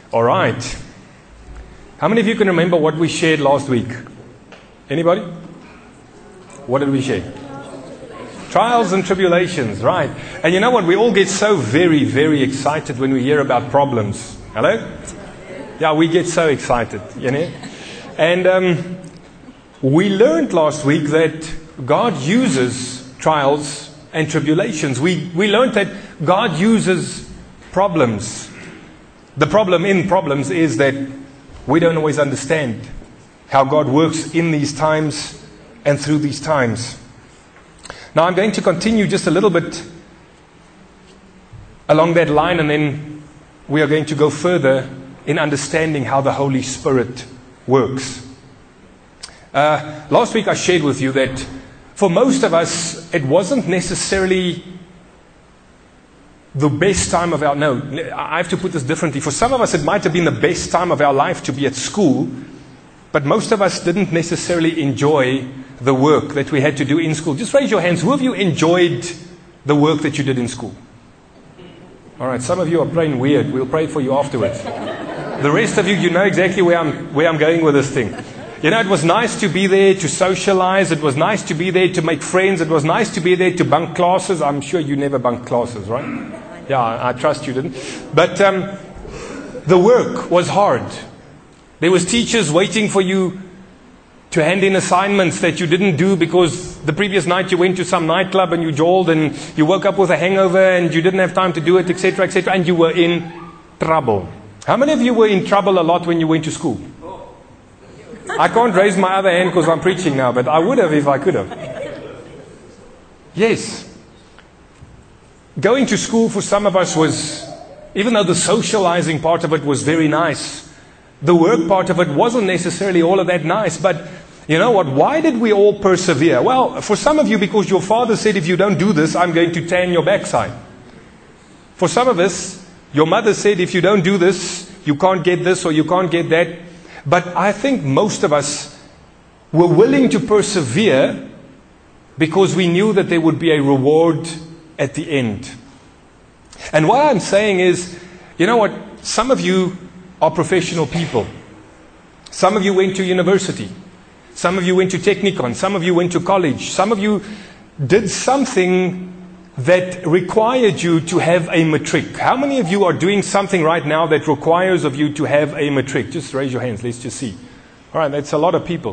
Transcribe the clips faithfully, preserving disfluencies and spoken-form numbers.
All right. How many of you can remember what we shared last week? Anybody? What did we share? Trials and tribulations, right. And you know what? We all get so very, very excited when we hear about problems. Hello? Yeah, we get so excited, you know. And um, we learned last week that God uses trials and tribulations. We, we learned that God uses problems. The problem in problems is that we don't always understand how God works in these times and through these times. Now I'm going to continue just a little bit along that line, and then we are going to go further in understanding how the Holy Spirit works. Uh, last week I shared with you that for most of us it wasn't necessarily the best time of our, no, I have to put this differently. For some of us it might have been the best time of our life to be at school, but most of us didn't necessarily enjoy the work that we had to do in school. Just raise your hands. Who of you enjoyed the work that you did in school? All right, some of you are praying weird. We'll pray for you afterwards. The rest of you, you know exactly where I'm, where I'm going with this thing. You know, it was nice to be there to socialize. It was nice to be there to make friends. It was nice to be there to bunk classes. I'm sure you never bunked classes, right? Yeah, I trust you didn't. But um, the work was hard. There was teachers waiting for you to hand in assignments that you didn't do because the previous night you went to some nightclub and you jawled and you woke up with a hangover and you didn't have time to do it, et cetera, et cetera, and you were in trouble. How many of you were in trouble a lot when you went to school? I can't raise my other hand because I'm preaching now, but I would have if I could have. Yes. Going to school for some of us was, even though the socializing part of it was very nice, the work part of it wasn't necessarily all of that nice. But you know what? Why did we all persevere? Well, for some of you, because your father said, if you don't do this, I'm going to tan your backside. For some of us, your mother said, if you don't do this, you can't get this or you can't get that. But I think most of us were willing to persevere because we knew that there would be a reward at the end. And what I'm saying is, you know what? Some of you are professional people. Some of you went to university. Some of you went to Technikon. Some of you went to college. Some of you did something that required you to have a matric. How many of you are doing something right now that requires of you to have a matric? Just raise your hands. Let's just see. All right, that's a lot of people.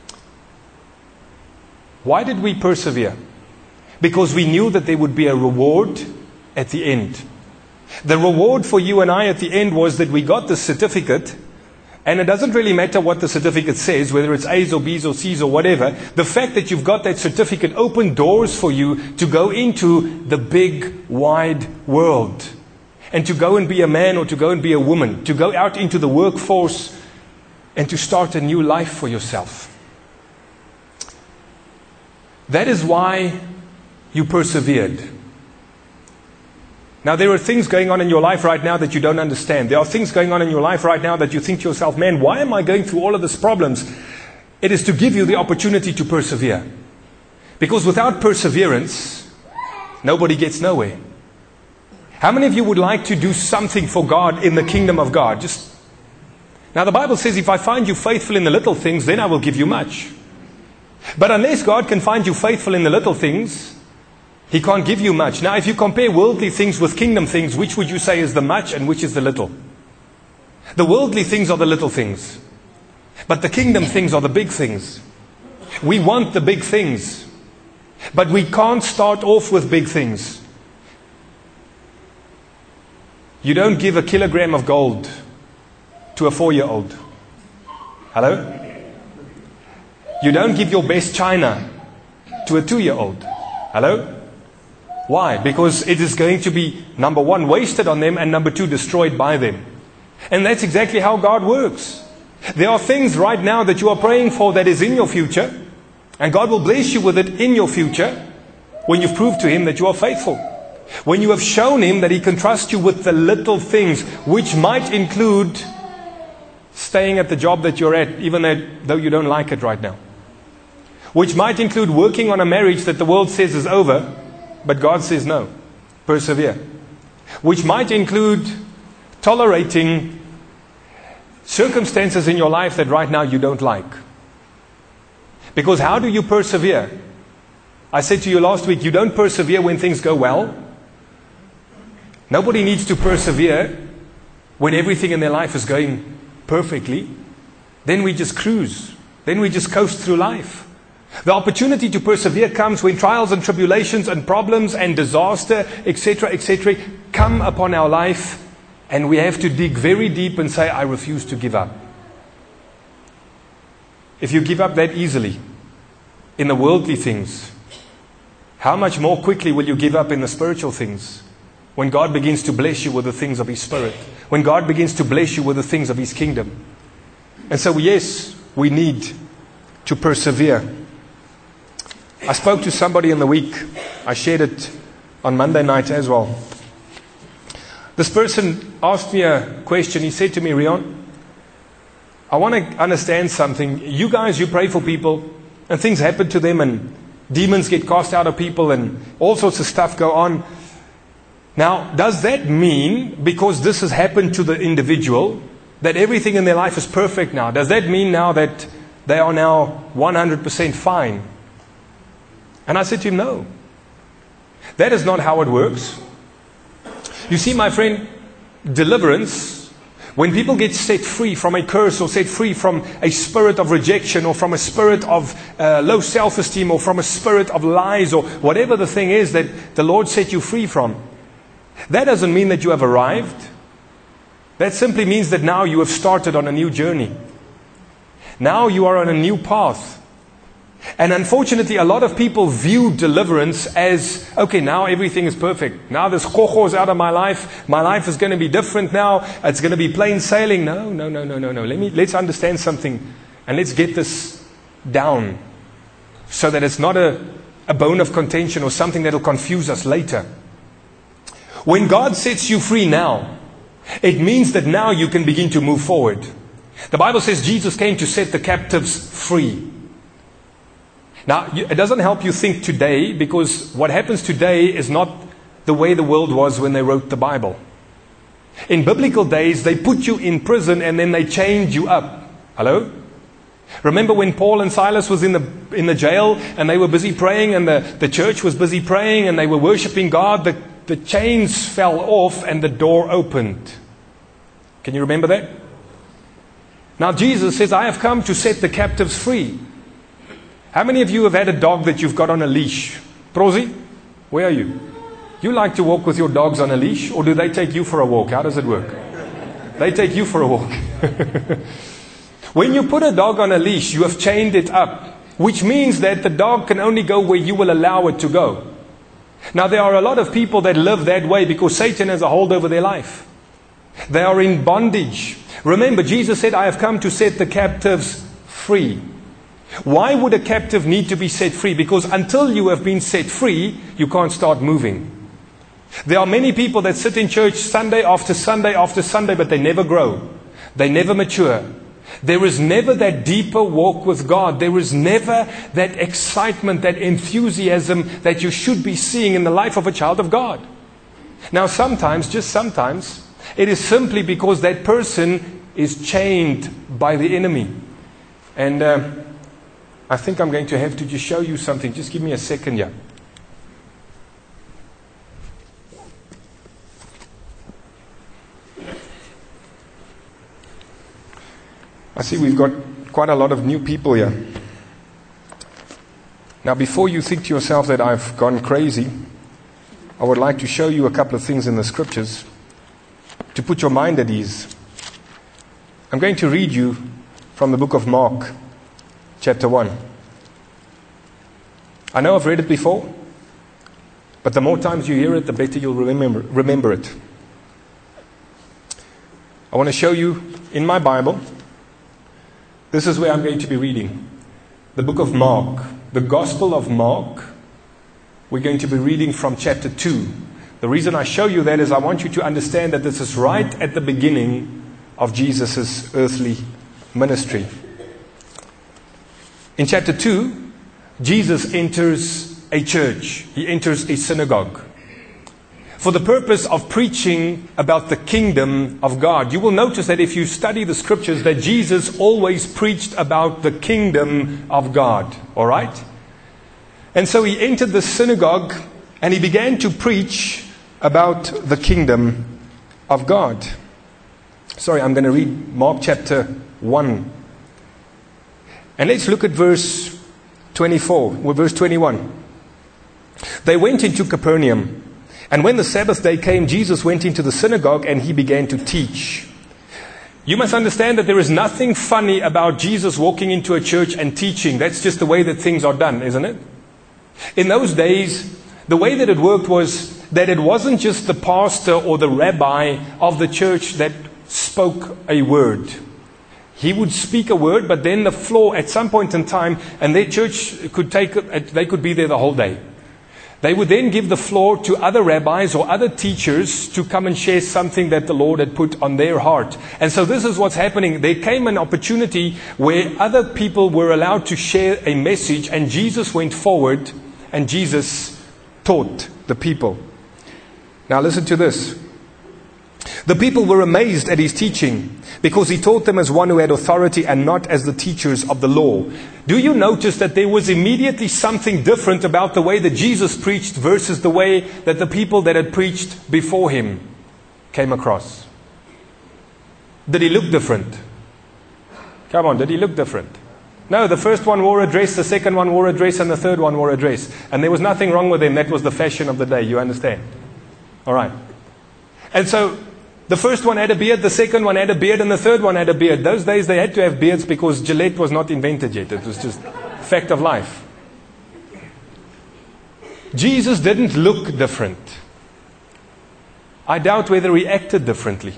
Why did we persevere? Because we knew that there would be a reward at the end. The reward for you and I at the end was that we got the certificate, and it doesn't really matter what the certificate says, whether it's A's or B's or C's or whatever. The fact that you've got that certificate opened doors for you to go into the big, wide world, and to go and be a man or to go and be a woman, to go out into the workforce and to start a new life for yourself. That is why you persevered. Now, there are things going on in your life right now that you don't understand. There are things going on in your life right now that you think to yourself, man, why am I going through all of these problems? It is to give you the opportunity to persevere. Because without perseverance, nobody gets nowhere. How many of you would like to do something for God in the kingdom of God? Just now, the Bible says, if I find you faithful in the little things, then I will give you much. But unless God can find you faithful in the little things, He can't give you much. Now, if you compare worldly things with kingdom things, which would you say is the much and which is the little? The worldly things are the little things. But the kingdom things are the big things. We want the big things. But we can't start off with big things. You don't give a kilogram of gold to a four-year-old. Hello? You don't give your best china to a two-year-old. Hello? Why? Because it is going to be, number one, wasted on them, and number two, destroyed by them. And that's exactly how God works. There are things right now that you are praying for that is in your future, and God will bless you with it in your future when you've proved to Him that you are faithful. When you have shown Him that He can trust you with the little things, which might include staying at the job that you're at, even though you don't like it right now. Which might include working on a marriage that the world says is over, but God says no. Persevere. Which might include tolerating circumstances in your life that right now you don't like. Because how do you persevere? I said to you last week, you don't persevere when things go well. Nobody needs to persevere when everything in their life is going perfectly. Then we just cruise. Then we just coast through life. The opportunity to persevere comes when trials and tribulations and problems and disaster, et cetera, et cetera, come upon our life, and we have to dig very deep and say, I refuse to give up. If you give up that easily in the worldly things, how much more quickly will you give up in the spiritual things? When God begins to bless you with the things of His Spirit. When God begins to bless you with the things of His kingdom. And so, yes, we need to persevere. I spoke to somebody in the week. I shared it on Monday night as well. This person asked me a question. He said to me, Rion, I want to understand something. You guys, you pray for people and things happen to them and demons get cast out of people and all sorts of stuff go on. Now, does that mean, because this has happened to the individual, that everything in their life is perfect now? Does that mean now that they are now one hundred percent fine? And I said to him, no. That is not how it works. You see, my friend, deliverance, when people get set free from a curse or set free from a spirit of rejection or from a spirit of uh, low self-esteem or from a spirit of lies or whatever the thing is that the Lord set you free from, that doesn't mean that you have arrived. That simply means that now you have started on a new journey. Now you are on a new path. And unfortunately, a lot of people view deliverance as, okay, now everything is perfect. Now this kocho is out of my life. My life is going to be different now. It's going to be plain sailing. No, no, no, no, no, no. Let me, let's understand something. And let's get this down. So that it's not a, a bone of contention or something that will confuse us later. When God sets you free now, it means that now you can begin to move forward. The Bible says Jesus came to set the captives free. Now, it doesn't help you think today, because what happens today is not the way the world was when they wrote the Bible. In biblical days, they put you in prison and then they chained you up. Hello? Remember when Paul and Silas was in the in the jail and they were busy praying and the, the church was busy praying and they were worshiping God? The, the chains fell off and the door opened. Can you remember that? Now Jesus says, I have come to set the captives free. How many of you have had a dog that you've got on a leash? Prosi, where are you? You like to walk with your dogs on a leash, or do they take you for a walk? How does it work? They take you for a walk. When you put a dog on a leash, you have chained it up, which means that the dog can only go where you will allow it to go. Now, there are a lot of people that live that way because Satan has a hold over their life. They are in bondage. Remember, Jesus said, I have come to set the captives free. Why would a captive need to be set free? Because until you have been set free, you can't start moving. There are many people that sit in church Sunday after Sunday after Sunday, but they never grow. They never mature. There is never that deeper walk with God. There is never that excitement, that enthusiasm that you should be seeing in the life of a child of God. Now sometimes, just sometimes, it is simply because that person is chained by the enemy. And uh, I think I'm going to have to just show you something. Just give me a second here. I see we've got quite a lot of new people here. Now, before you think to yourself that I've gone crazy, I would like to show you a couple of things in the scriptures to put your mind at ease. I'm going to read you from the book of Mark, chapter one. I know I've read it before, but the more times you hear it, the better you'll remember, remember it. I want to show you in my Bible. This is where I'm going to be reading. The book of Mark, the Gospel of Mark. We're going to be reading from chapter two. The reason I show you that is I want you to understand that this is right at the beginning of Jesus' earthly ministry. In chapter two, Jesus enters a church. He enters a synagogue. for the purpose of preaching about the kingdom of God. You will notice that if you study the scriptures, that Jesus always preached about the kingdom of God. All right? And so he entered the synagogue and he began to preach about the kingdom of God. Sorry, I'm going to read Mark chapter one. And let's look at verse twenty-four, or verse twenty-one. They went into Capernaum. And when the Sabbath day came, Jesus went into the synagogue and he began to teach. You must understand that there is nothing funny about Jesus walking into a church and teaching. That's just the way that things are done, isn't it? In those days, the way that it worked was that it wasn't just the pastor or the rabbi of the church that spoke a word. He would speak a word, but then the floor at some point in time, and their church could take, they could be there the whole day. They would then give the floor to other rabbis or other teachers to come and share something that the Lord had put on their heart. And so this is what's happening. There came an opportunity where other people were allowed to share a message, and Jesus went forward and Jesus taught the people. Now listen to this. The people were amazed at his teaching because he taught them as one who had authority and not as the teachers of the law. Do you notice that there was immediately something different about the way that Jesus preached versus the way that the people that had preached before him came across? Did he look different? Come on, did he look different? No, the first one wore a dress, the second one wore a dress, and the third one wore a dress. And there was nothing wrong with them. That was the fashion of the day, you understand? All right. And so the first one had a beard, the second one had a beard, and the third one had a beard. Those days they had to have beards because Gillette was not invented yet. It was just fact of life. Jesus didn't look different. I doubt whether he acted differently.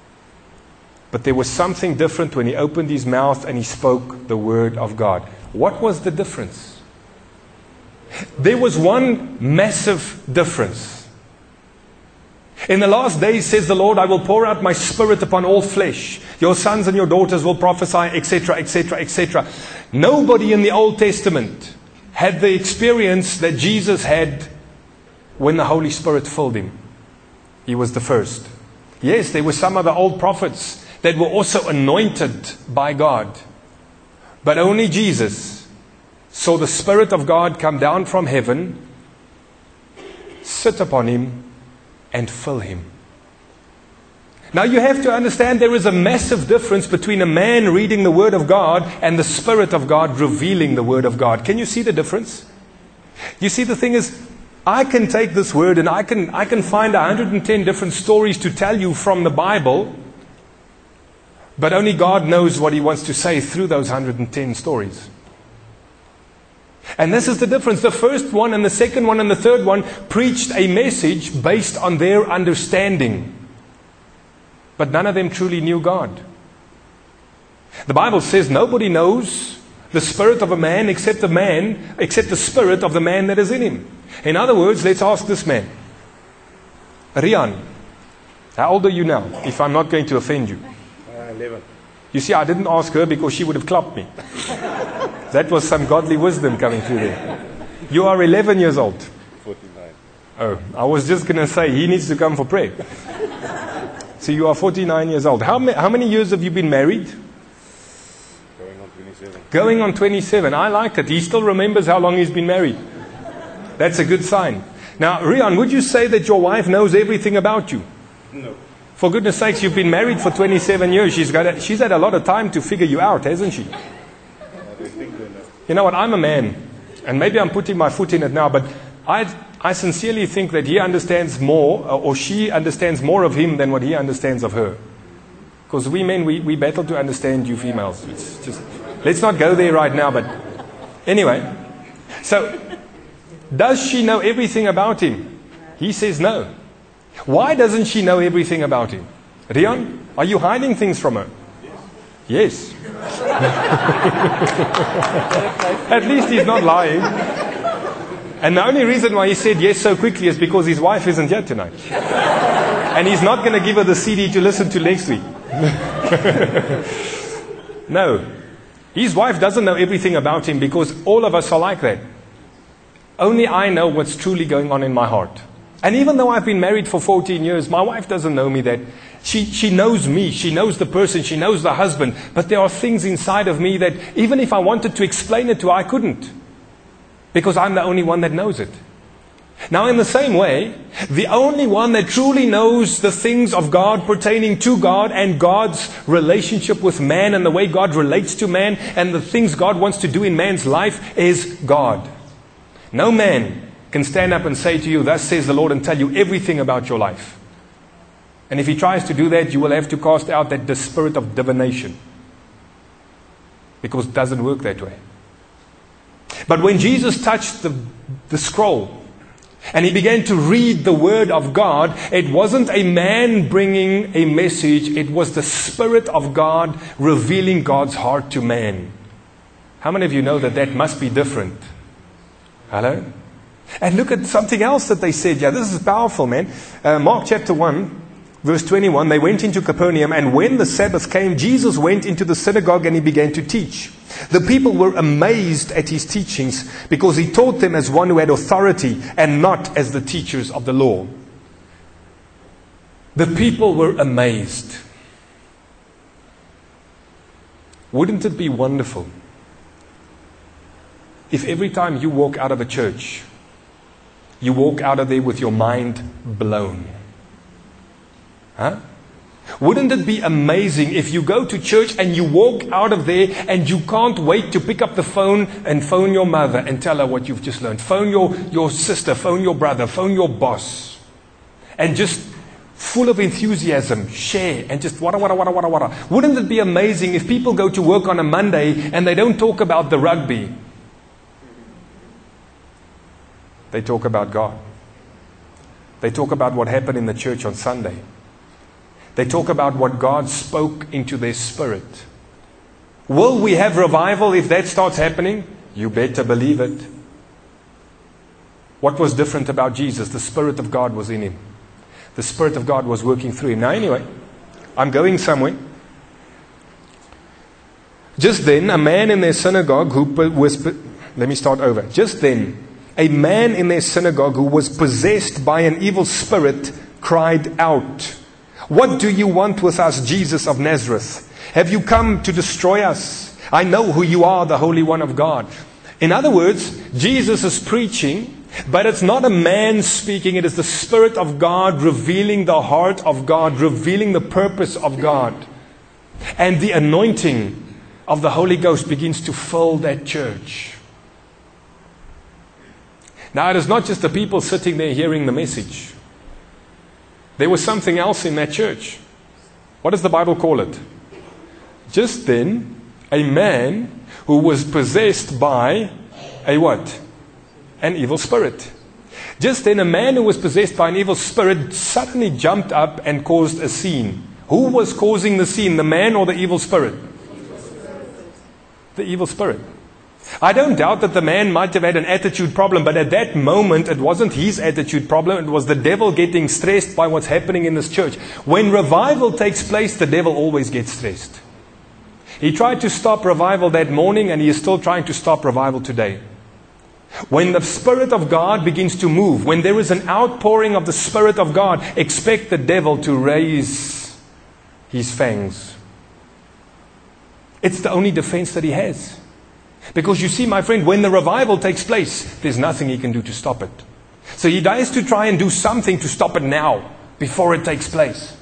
But there was something different when he opened his mouth and he spoke the word of God. What was the difference? There was one massive difference. In the last days, says the Lord, I will pour out my spirit upon all flesh. Your sons and your daughters will prophesy, et cetera, et cetera, et cetera. Nobody in the Old Testament had the experience that Jesus had when the Holy Spirit filled him. He was the first. Yes, there were some of the old prophets that were also anointed by God. But only Jesus saw the Spirit of God come down from heaven, sit upon him, and fill him. Now you have to understand there is a massive difference between a man reading the Word of God and the Spirit of God revealing the Word of God. Can you see the difference? You see, the thing is, I can take this Word and I can, I can find one hundred ten different stories to tell you from the Bible, but only God knows what He wants to say through those one hundred ten stories. And this is the difference. The first one and the second one and the third one preached a message based on their understanding. But none of them truly knew God. The Bible says nobody knows the spirit of a man except the man, except the spirit of the man that is in him. In other words, let's ask this man. Rian, how old are you now? If I'm not going to offend you. Uh, eleven. You see, I didn't ask her because she would have clapped me. That was some godly wisdom coming through there. You are eleven years old. forty-nine. Oh, I was just going to say, he needs to come for prayer. So you are forty-nine years old. How, ma- how many years have you been married? Going on twenty-seven. Going on twenty-seven. I like it. He still remembers how long he's been married. That's a good sign. Now, Rian, would you say that your wife knows everything about you? No. For goodness sakes, you've been married for twenty-seven years. She's got a, she's had a lot of time to figure you out, hasn't she? I think they know. You know what? I'm a man, and maybe I'm putting my foot in it now, but I, I sincerely think that he understands more, or she understands more of him than what he understands of her. Because we men, we, we battle to understand you females. It's just, let's not go there right now, but anyway. So, does she know everything about him? He says no. Why doesn't she know everything about him? Rian, are you hiding things from her? Yes. At least he's not lying. And the only reason why he said yes so quickly is because his wife isn't here tonight. And he's not going to give her the C D to listen to next week. No. His wife doesn't know everything about him because all of us are like that. Only I know what's truly going on in my heart. And even though I've been married for fourteen years, my wife doesn't know me that. She, she knows me. She knows the person. She knows the husband. But there are things inside of me that even if I wanted to explain it to her, I couldn't. Because I'm the only one that knows it. Now, in the same way, the only one that truly knows the things of God pertaining to God and God's relationship with man and the way God relates to man and the things God wants to do in man's life is God. No man can stand up and say to you, "Thus says the Lord," and tell you everything about your life. And if he tries to do that, you will have to cast out that the spirit of divination. Because it doesn't work that way. But when Jesus touched the, the scroll, and he began to read the Word of God, it wasn't a man bringing a message. It was the Spirit of God revealing God's heart to man. How many of you know that that must be different? Hello? And look at something else that they said. Yeah, this is powerful, man. Uh, Mark chapter one, verse twenty-one. They went into Capernaum, and when the Sabbath came, Jesus went into the synagogue and he began to teach. The people were amazed at his teachings because he taught them as one who had authority and not as the teachers of the law. The people were amazed. Wouldn't it be wonderful if every time you walk out of a church, you walk out of there with your mind blown? Huh? Wouldn't it be amazing if you go to church and you walk out of there and you can't wait to pick up the phone and phone your mother and tell her what you've just learned. Phone your, your sister, phone your brother, phone your boss. And just full of enthusiasm, share and just wada, wada, wada, wada, wada. Wouldn't it be amazing if people go to work on a Monday and they don't talk about the rugby? They talk about God. They talk about what happened in the church on Sunday. They talk about what God spoke into their spirit. Will we have revival if that starts happening? You better believe it. What was different about Jesus? The Spirit of God was in him. The Spirit of God was working through him. Now anyway, I'm going somewhere. Just then, a man in their synagogue who was... Let me start over. Just then, a man in their synagogue who was possessed by an evil spirit cried out, "What do you want with us, Jesus of Nazareth? Have you come to destroy us? I know who you are, the Holy One of God." In other words, Jesus is preaching, but it's not a man speaking. It is the Spirit of God revealing the heart of God, revealing the purpose of God. And the anointing of the Holy Ghost begins to fill that church. Now, it is not just the people sitting there hearing the message. There was something else in that church. What does the Bible call it? Just then, a man who was possessed by a what? An evil spirit. Just then, a man who was possessed by an evil spirit suddenly jumped up and caused a scene. Who was causing the scene? The man or the evil spirit? The evil spirit. I don't doubt that the man might have had an attitude problem, but at that moment it wasn't his attitude problem. It was the devil getting stressed by what's happening in this church. When revival takes place, the devil always gets stressed. He tried to stop revival that morning, and he is still trying to stop revival today. When the Spirit of God begins to move, when there is an outpouring of the Spirit of God, expect the devil to raise his fangs. It's the only defense that he has. Because you see, my friend, when the revival takes place, there's nothing he can do to stop it. So he has to try and do something to stop it now, before it takes place.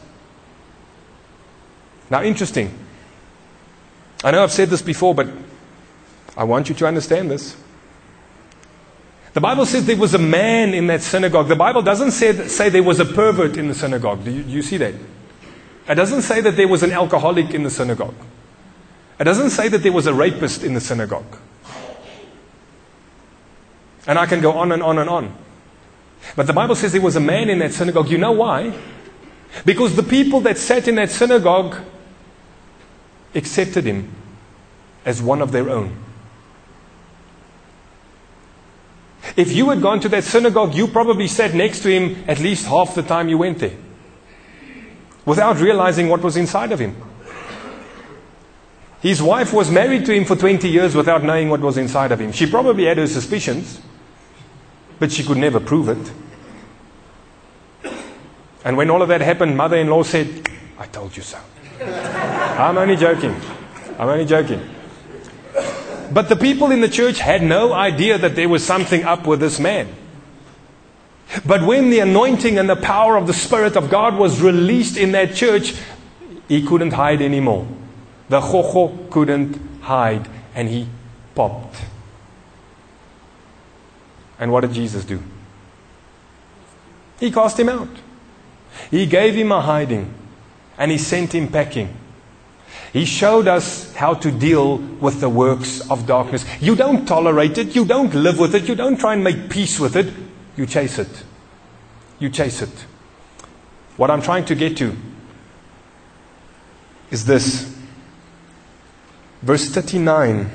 Now, interesting. I know I've said this before, but I want you to understand this. The Bible says there was a man in that synagogue. The Bible doesn't say, say there was a pervert in the synagogue. Do you, do you see that? It doesn't say that there was an alcoholic in the synagogue. It doesn't say that there was a rapist in the synagogue. And I can go on and on and on. But the Bible says there was a man in that synagogue. You know why? Because the people that sat in that synagogue accepted him as one of their own. If you had gone to that synagogue, you probably sat next to him at least half the time you went there, without realizing what was inside of him. His wife was married to him for twenty years without knowing what was inside of him. She probably had her suspicions, but she could never prove it. And when all of that happened, mother-in-law said, I told you so. I'm only joking. I'm only joking. But the people in the church had no idea that there was something up with this man. But when the anointing and the power of the Spirit of God was released in that church, he couldn't hide anymore. The Chocho couldn't hide, and he popped. And what did Jesus do? He cast him out. He gave him a hiding, and he sent him packing. He showed us how to deal with the works of darkness. You don't tolerate it. You don't live with it. You don't try and make peace with it. You chase it. You chase it. What I'm trying to get to is this. Verse thirty-nine.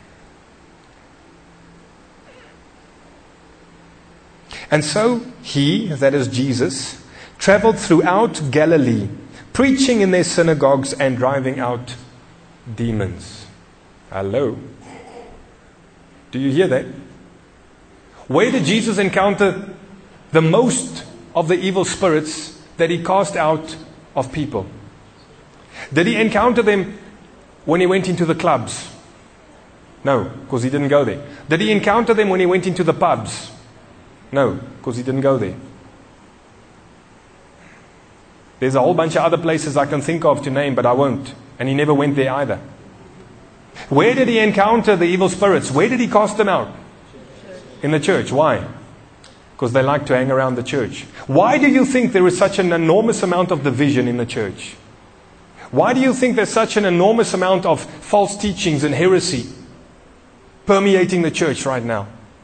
And so he, that is Jesus, traveled throughout Galilee, preaching in their synagogues and driving out demons. Hello. Do you hear that? Where did Jesus encounter the most of the evil spirits that he cast out of people? Did he encounter them when he went into the clubs? No, because he didn't go there. Did he encounter them when he went into the pubs? No, because he didn't go there. There's a whole bunch of other places I can think of to name, but I won't. And he never went there either. Where did he encounter the evil spirits? Where did he cast them out? In the church. Why? Because they like to hang around the church. Why do you think there is such an enormous amount of division in the church? Why do you think there's such an enormous amount of false teachings and heresy permeating the church right now?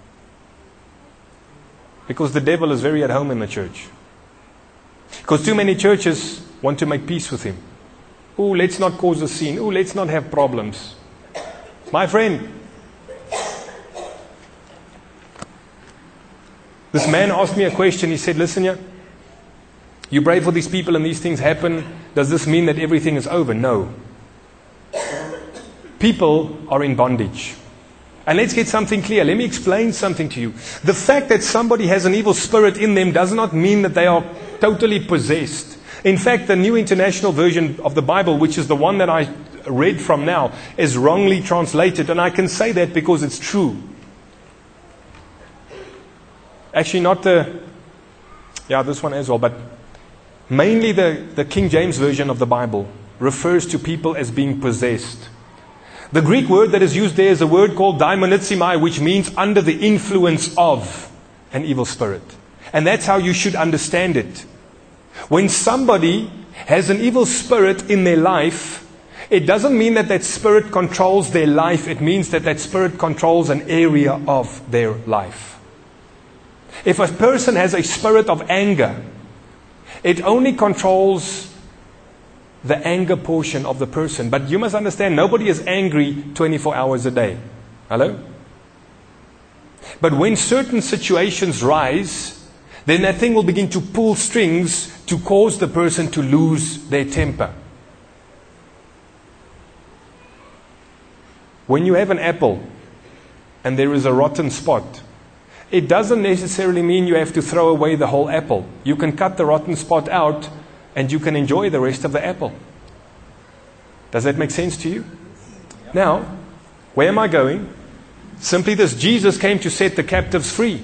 Because the devil is very at home in the church. Because too many churches want to make peace with him. Oh, let's not cause a scene. Oh, let's not have problems. My friend, this man asked me a question. He said, listen here, you pray for these people and these things happen. Does this mean that everything is over? No. People are in bondage. And let's get something clear. Let me explain something to you. The fact that somebody has an evil spirit in them does not mean that they are totally possessed. In fact, the New International Version of the Bible, which is the one that I read from now, is wrongly translated. And I can say that because it's true. Actually, not the... Yeah, this one as well. But mainly the, the King James Version of the Bible refers to people as being possessed. The Greek word that is used there is a word called daimonizomai, which means under the influence of an evil spirit. And that's how you should understand it. When somebody has an evil spirit in their life, it doesn't mean that that spirit controls their life. It means that that spirit controls an area of their life. If a person has a spirit of anger, it only controls the anger portion of the person. But you must understand, nobody is angry twenty-four hours a day. Hello? But when certain situations rise, then that thing will begin to pull strings to cause the person to lose their temper. When you have an apple and there is a rotten spot, it doesn't necessarily mean you have to throw away the whole apple. You can cut the rotten spot out and you can enjoy the rest of the apple. Does that make sense to you? Now, where am I going? Simply this: Jesus came to set the captives free.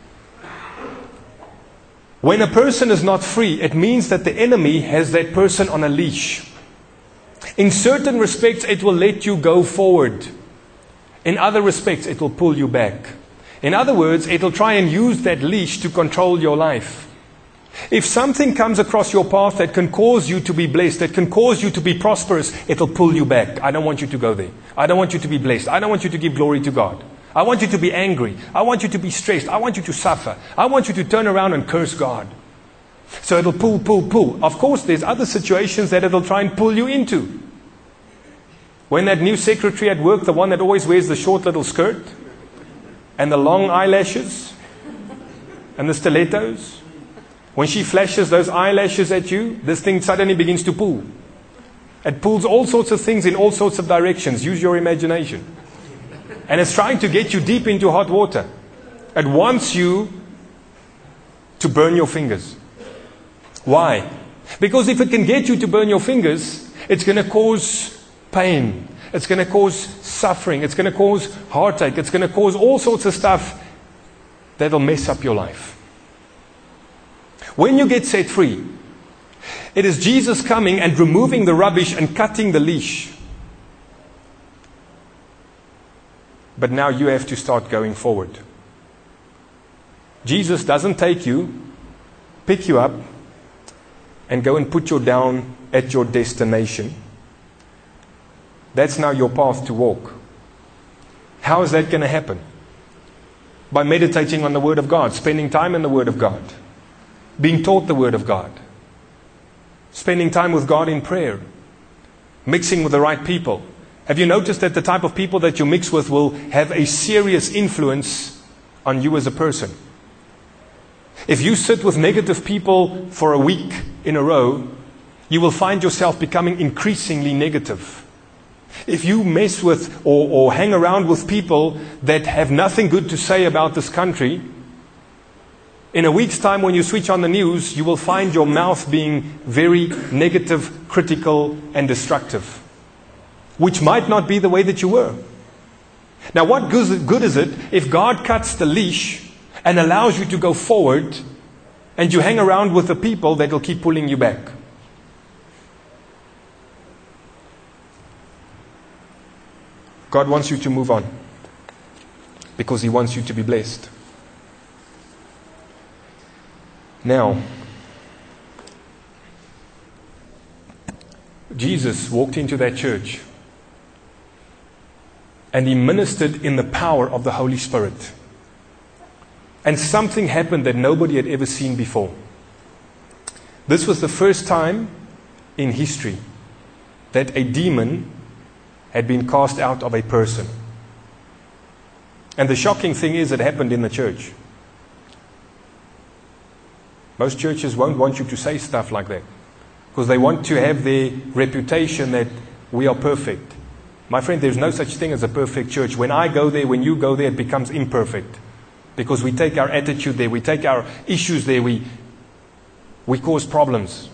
When a person is not free, it means that the enemy has that person on a leash. In certain respects, it will let you go forward. In other respects, it will pull you back. In other words, it will try and use that leash to control your life. If something comes across your path that can cause you to be blessed, that can cause you to be prosperous, it'll pull you back. I don't want you to go there. I don't want you to be blessed. I don't want you to give glory to God. I want you to be angry. I want you to be stressed. I want you to suffer. I want you to turn around and curse God. So it'll pull, pull, pull. Of course, there's other situations that it'll try and pull you into. When that new secretary at work, the one that always wears the short little skirt and the long eyelashes and the stilettos, when she flashes those eyelashes at you, this thing suddenly begins to pull. It pulls all sorts of things in all sorts of directions. Use your imagination. And it's trying to get you deep into hot water. It wants you to burn your fingers. Why? Because if it can get you to burn your fingers, it's going to cause pain. It's going to cause suffering. It's going to cause heartache. It's going to cause all sorts of stuff that'll mess up your life. When you get set free, it is Jesus coming and removing the rubbish and cutting the leash. But now you have to start going forward. Jesus doesn't take you, pick you up, and go and put you down at your destination. That's now your path to walk. How is that going to happen? By meditating on the Word of God, spending time in the Word of God, being taught the Word of God, spending time with God in prayer, mixing with the right people. Have you noticed that the type of people that you mix with will have a serious influence on you as a person? If you sit with negative people for a week in a row, you will find yourself becoming increasingly negative. If you mess with or, or hang around with people that have nothing good to say about this country, in a week's time when you switch on the news, you will find your mouth being very negative, critical, and destructive, which might not be the way that you were. Now, what good is it if God cuts the leash and allows you to go forward and you hang around with the people that will keep pulling you back? God wants you to move on because He wants you to be blessed. Now, Jesus walked into that church and He ministered in the power of the Holy Spirit. And something happened that nobody had ever seen before. This was the first time in history that a demon had been cast out of a person. And the shocking thing is, it happened in the church. Most churches won't want you to say stuff like that because they want to have their reputation that we are perfect. My friend, there's no such thing as a perfect church. When I go there, when you go there, it becomes imperfect because we take our attitude there, we take our issues there, we, we cause problems.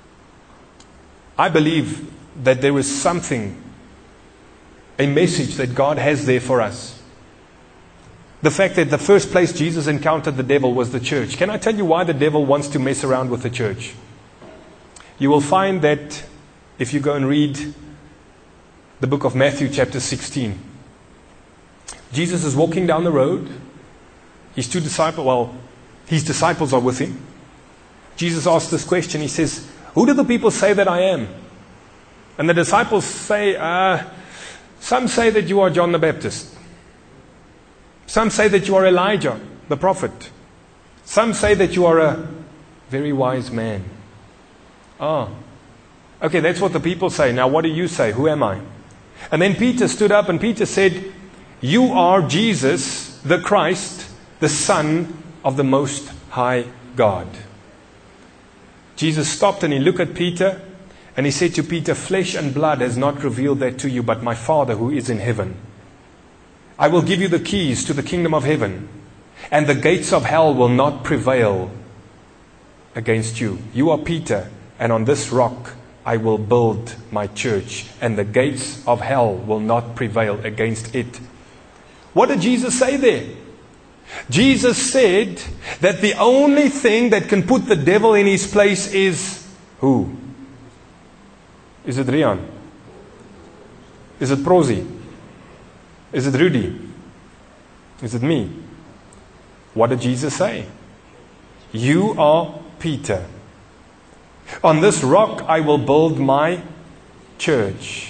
I believe that there is something, a message that God has there for us. The fact that the first place Jesus encountered the devil was the church. Can I tell you why the devil wants to mess around with the church? You will find that if you go and read the book of Matthew chapter sixteen. Jesus is walking down the road. His two disciples, well, his disciples are with him. Jesus asks this question. He says, "Who do the people say that I am?" And the disciples say, uh, some say that you are John the Baptist. Some say that you are Elijah, the prophet. Some say that you are a very wise man. Ah, okay, that's what the people say. Now what do you say? Who am I? And then Peter stood up and Peter said, "You are Jesus, the Christ, the Son of the Most High God." Jesus stopped and He looked at Peter and He said to Peter, "Flesh and blood has not revealed that to you, but my Father who is in heaven. I will give you the keys to the kingdom of heaven, and the gates of hell will not prevail against you. You are Peter, and on this rock I will build my church, and the gates of hell will not prevail against it." What did Jesus say there? Jesus said that the only thing that can put the devil in his place is who? Is it Rian? Is it Prozi? Is it Rudy? Is it me? What did Jesus say? You are Peter. On this rock I will build my church.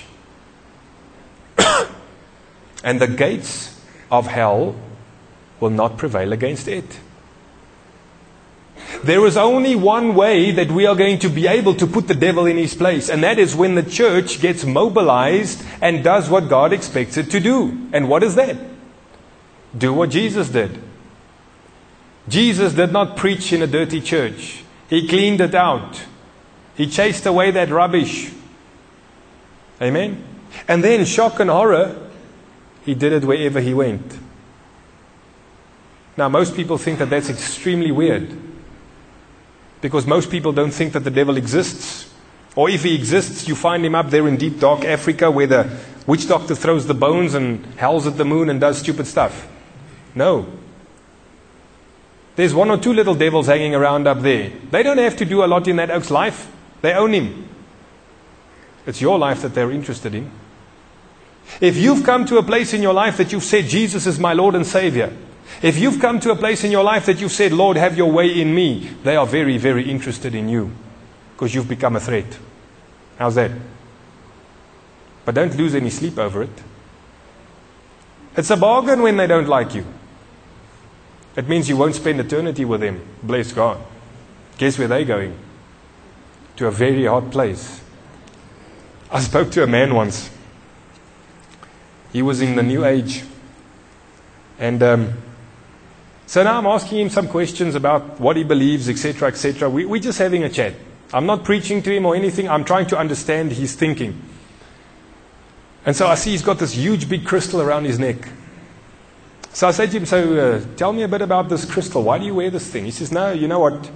And the gates of hell will not prevail against it. There is only one way that we are going to be able to put the devil in his place, and that is when the church gets mobilized and does what God expects it to do. And what is that? Do what Jesus did. Jesus did not preach in a dirty church. He cleaned it out. He chased away that rubbish. Amen? And then, shock and horror, He did it wherever He went. Now, most people think that that's extremely weird. Because most people don't think that the devil exists. Or if he exists, you find him up there in deep dark Africa where the witch doctor throws the bones and howls at the moon and does stupid stuff. No. There's one or two little devils hanging around up there. They don't have to do a lot in that oak's life. They own him. It's your life that they're interested in. If you've come to a place in your life that you've said, Jesus is my Lord and Savior. If you've come to a place in your life that you've said, Lord, have your way in me. They are very, very interested in you. Because you've become a threat. How's that? But don't lose any sleep over it. It's a bargain when they don't like you. It means you won't spend eternity with them. Bless God. Guess where they're going? To a very hot place. I spoke to a man once. He was in the New Age. And um, so now I'm asking him some questions about what he believes, et cetera, et cetera. We, we're just having a chat. I'm not preaching to him or anything. I'm trying to understand his thinking. And so I see he's got this huge big crystal around his neck. So I said to him, so uh, tell me a bit about this crystal. Why do you wear this thing? He says, no, you know what?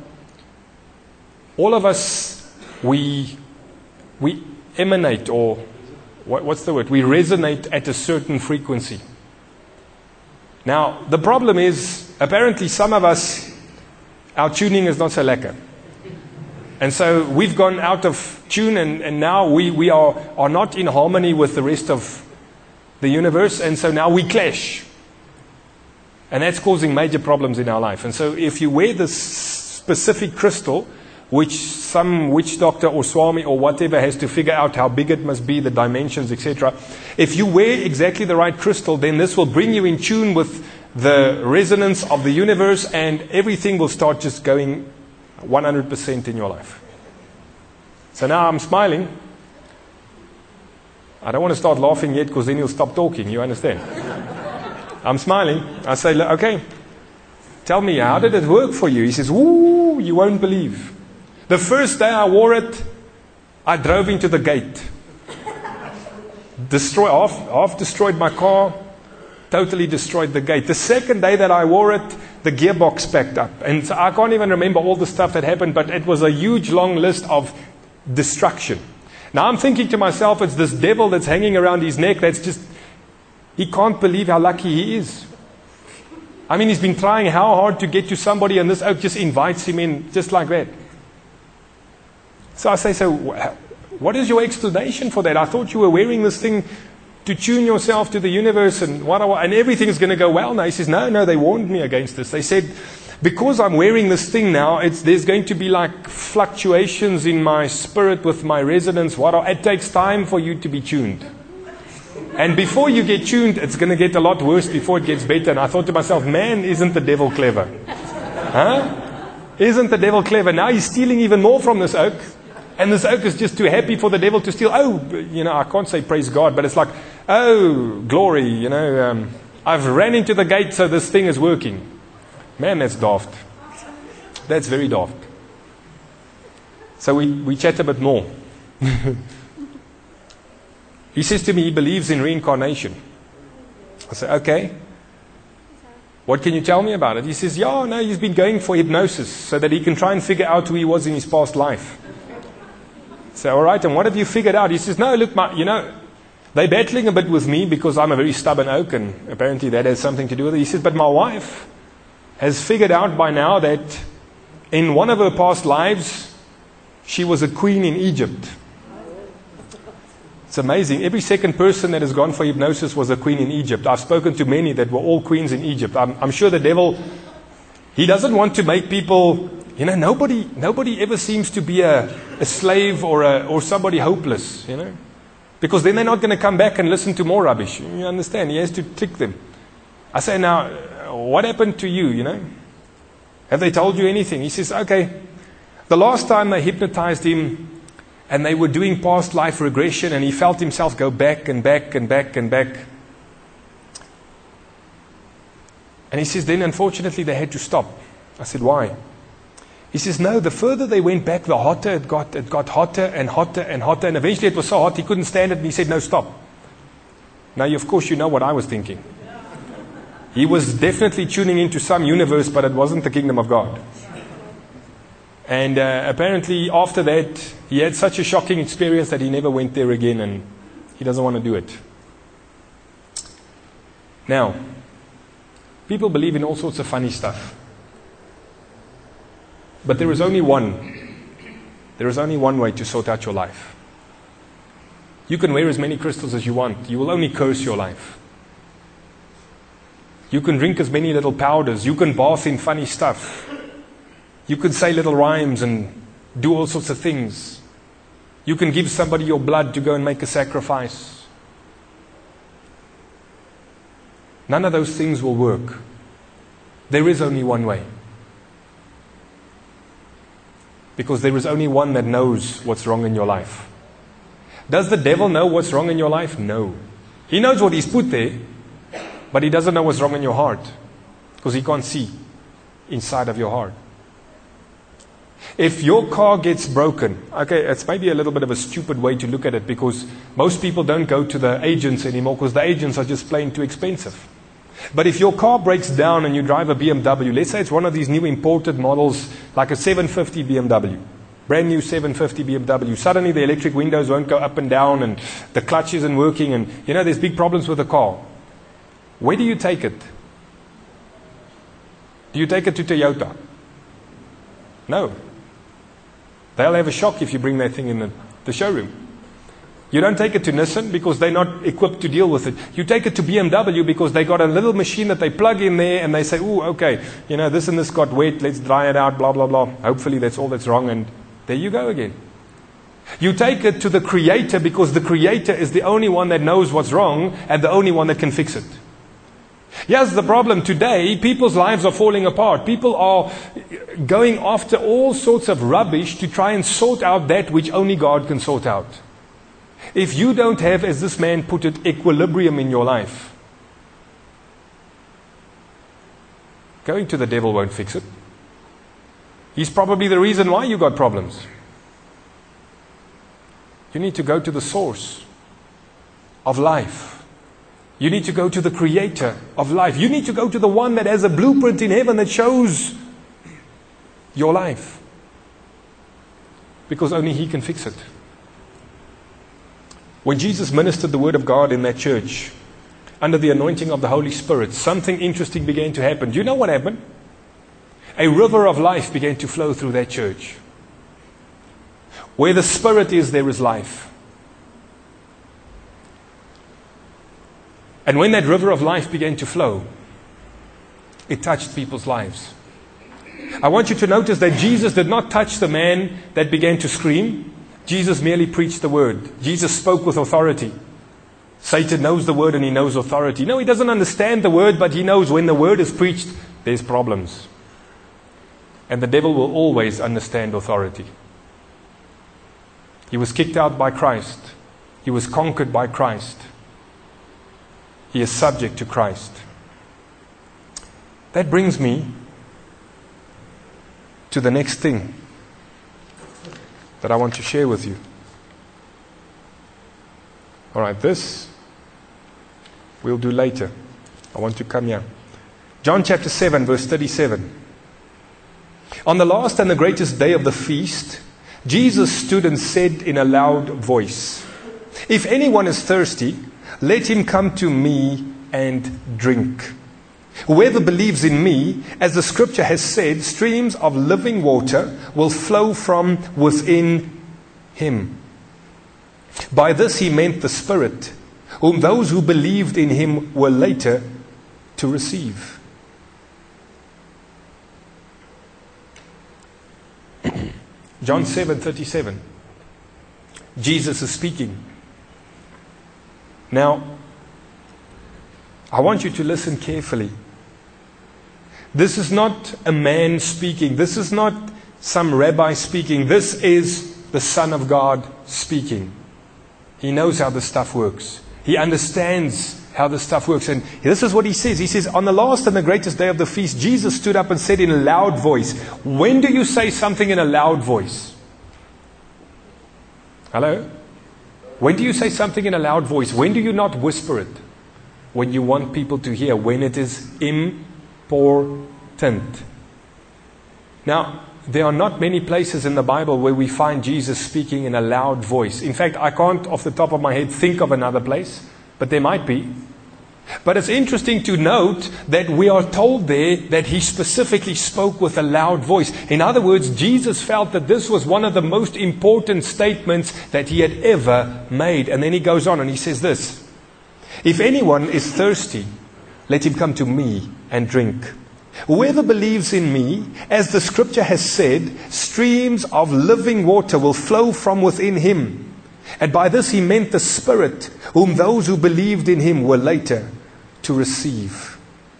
All of us, we we emanate, or what, what's the word? We resonate at a certain frequency. Now, the problem is, apparently some of us, our tuning is not so lekker. And so we've gone out of tune, and, and now we, we are, are not in harmony with the rest of the universe, and so now we clash. And that's causing major problems in our life. And so if you wear this specific crystal, which some witch doctor or Swami or whatever has to figure out how big it must be, the dimensions, et cetera. If you wear exactly the right crystal, then this will bring you in tune with the resonance of the universe, and everything will start just going one hundred percent in your life. So now I'm smiling. I don't want to start laughing yet, because then you'll stop talking, you understand? I'm smiling. I say, okay, tell me, how did it work for you? He says, ooh, you won't believe. The first day I wore it, I drove into the gate. Destroy, half, half destroyed my car, totally destroyed the gate. The second day that I wore it, the gearbox packed up. And so I can't even remember all the stuff that happened, but it was a huge long list of destruction. Now I'm thinking to myself, it's this devil that's hanging around his neck that's just, he can't believe how lucky he is. I mean, he's been trying how hard to get to somebody, and this oak just invites him in just like that. So I say, so what is your explanation for that? I thought you were wearing this thing to tune yourself to the universe, and what, and everything is going to go well now. He says, no, no, they warned me against this. They said, because I'm wearing this thing now, it's, there's going to be like fluctuations in my spirit with my resonance. What, it takes time for you to be tuned. And before you get tuned, it's going to get a lot worse before it gets better. And I thought to myself, man, isn't the devil clever? Huh? Isn't the devil clever? Now he's stealing even more from this oak. And this oak is just too happy for the devil to steal. Oh, you know, I can't say praise God, but it's like, oh, glory, you know, um, I've ran into the gate, so this thing is working. Man, that's daft. That's very daft. So we, we chat a bit more. He says to me, he believes in reincarnation. I say, okay. What can you tell me about it? He says, yeah, no, he's been going for hypnosis so that he can try and figure out who he was in his past life. So, all right, and what have you figured out? He says, no, look, my, you know, they're battling a bit with me because I'm a very stubborn oak, and apparently that has something to do with it. He says, but my wife has figured out by now that in one of her past lives, she was a queen in Egypt. It's amazing. Every second person that has gone for hypnosis was a queen in Egypt. I've spoken to many that were all queens in Egypt. I'm, I'm sure the devil, he doesn't want to make people, you know, nobody nobody ever seems to be a, a slave or a, or somebody hopeless, you know. Because then they're not going to come back and listen to more rubbish. You understand? He has to trick them. I say, now, what happened to you, you know? Have they told you anything? He says, okay, the last time they hypnotized him, and they were doing past life regression, and he felt himself go back and back and back and back. And he says, then unfortunately they had to stop. I said, why? He says, no, the further they went back, the hotter it got. It got hotter and hotter and hotter. And eventually it was so hot he couldn't stand it, and he said, no, stop. Now, of course, you know what I was thinking. He was definitely tuning into some universe, but it wasn't the kingdom of God. And uh, apparently after that, he had such a shocking experience that he never went there again, and he doesn't want to do it. Now, people believe in all sorts of funny stuff. But there is only one. There is only one way to sort out your life. You can wear as many crystals as you want. You will only curse your life. You can drink as many little powders. You can bath in funny stuff. You can say little rhymes and do all sorts of things. You can give somebody your blood to go and make a sacrifice. None of those things will work. There is only one way. Because there is only one that knows what's wrong in your life. Does the devil know what's wrong in your life? No. He knows what he's put there, but he doesn't know what's wrong in your heart. Because he can't see inside of your heart. If your car gets broken, okay, it's maybe a little bit of a stupid way to look at it, because most people don't go to the agents anymore because the agents are just plain too expensive. But if your car breaks down and you drive a B M W, let's say it's one of these new imported models, like a seven fifty B M W, brand new seven fifty B M W, suddenly the electric windows won't go up and down and the clutch isn't working, and you know there's big problems with the car. Where do you take it? Do you take it to Toyota? No. They'll have a shock if you bring that thing in the, the showroom. You don't take it to Nissan because they're not equipped to deal with it. You take it to B M W because they got a little machine that they plug in there and they say, "Ooh, okay, you know, this and this got wet, let's dry it out, blah, blah, blah. Hopefully that's all that's wrong," and there you go again. You take it to the Creator because the Creator is the only one that knows what's wrong and the only one that can fix it. Here's the problem today. People's lives are falling apart. People are going after all sorts of rubbish to try and sort out that which only God can sort out. If you don't have, as this man put it, equilibrium in your life, going to the devil won't fix it. He's probably the reason why you got problems. You need to go to the source of life. You need to go to the Creator of life. You need to go to the one that has a blueprint in heaven that shows your life. Because only He can fix it. When Jesus ministered the Word of God in that church, under the anointing of the Holy Spirit, something interesting began to happen. Do you know what happened? A river of life began to flow through that church. Where the Spirit is, there is life. And when that river of life began to flow, it touched people's lives. I want you to notice that Jesus did not touch the man that began to scream. Jesus merely preached the Word. Jesus spoke with authority. Satan knows the Word and he knows authority. No, he doesn't understand the Word, but he knows when the Word is preached, there's problems. And the devil will always understand authority. He was kicked out by Christ. He was conquered by Christ. He is subject to Christ. That brings me to the next thing that I want to share with you. All right, this we'll do later. I want to come here. John chapter seven, verse thirty-seven. On the last and the greatest day of the feast, Jesus stood and said in a loud voice, "If anyone is thirsty, let him come to me and drink. Whoever believes in me, as the scripture has said, streams of living water will flow from within him." By this he meant the Spirit, whom those who believed in him were later to receive. John seven thirty-seven. Jesus is speaking. Now, I want you to listen carefully. This is not a man speaking. This is not some rabbi speaking. This is the Son of God speaking. He knows how this stuff works. He understands how this stuff works. And this is what he says. He says, on the last and the greatest day of the feast, Jesus stood up and said in a loud voice. When do you say something in a loud voice? Hello? When do you say something in a loud voice? When do you not whisper it? When you want people to hear. When it is important. Now, there are not many places in the Bible where we find Jesus speaking in a loud voice. In fact, I can't off the top of my head think of another place, but there might be. But it's interesting to note that we are told there that he specifically spoke with a loud voice. In other words, Jesus felt that this was one of the most important statements that he had ever made. And then he goes on and he says this: "If anyone is thirsty, let him come to me and drink. Whoever believes in me, as the scripture has said, streams of living water will flow from within him." And by this he meant the Spirit, whom those who believed in him were later to receive.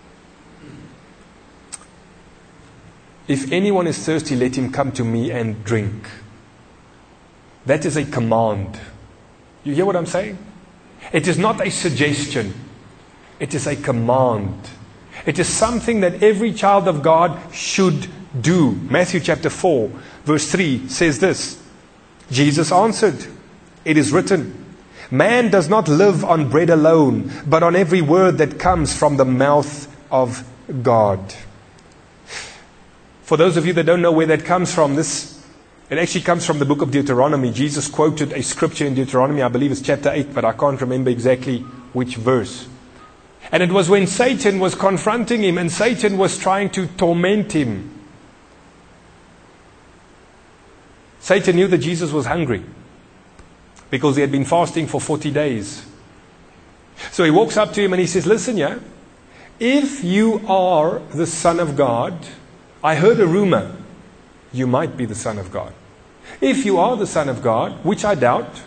If anyone is thirsty, let him come to me and drink. That is a command. You hear what I'm saying? It is not a suggestion. It is a command. It is something that every child of God should do. Matthew chapter four, verse three says this: Jesus answered, "It is written, man does not live on bread alone, but on every word that comes from the mouth of God." For those of you that don't know where that comes from, this it actually comes from the book of Deuteronomy. Jesus quoted a scripture in Deuteronomy, I believe it's chapter eight, but I can't remember exactly which verse. And it was when Satan was confronting him and Satan was trying to torment him. Satan knew that Jesus was hungry because he had been fasting for forty days. So he walks up to him and he says, "Listen, yeah, if you are the Son of God, I heard a rumor, you might be the Son of God. If you are the Son of God, which I doubt,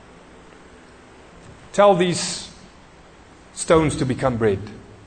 tell these stones to become bread."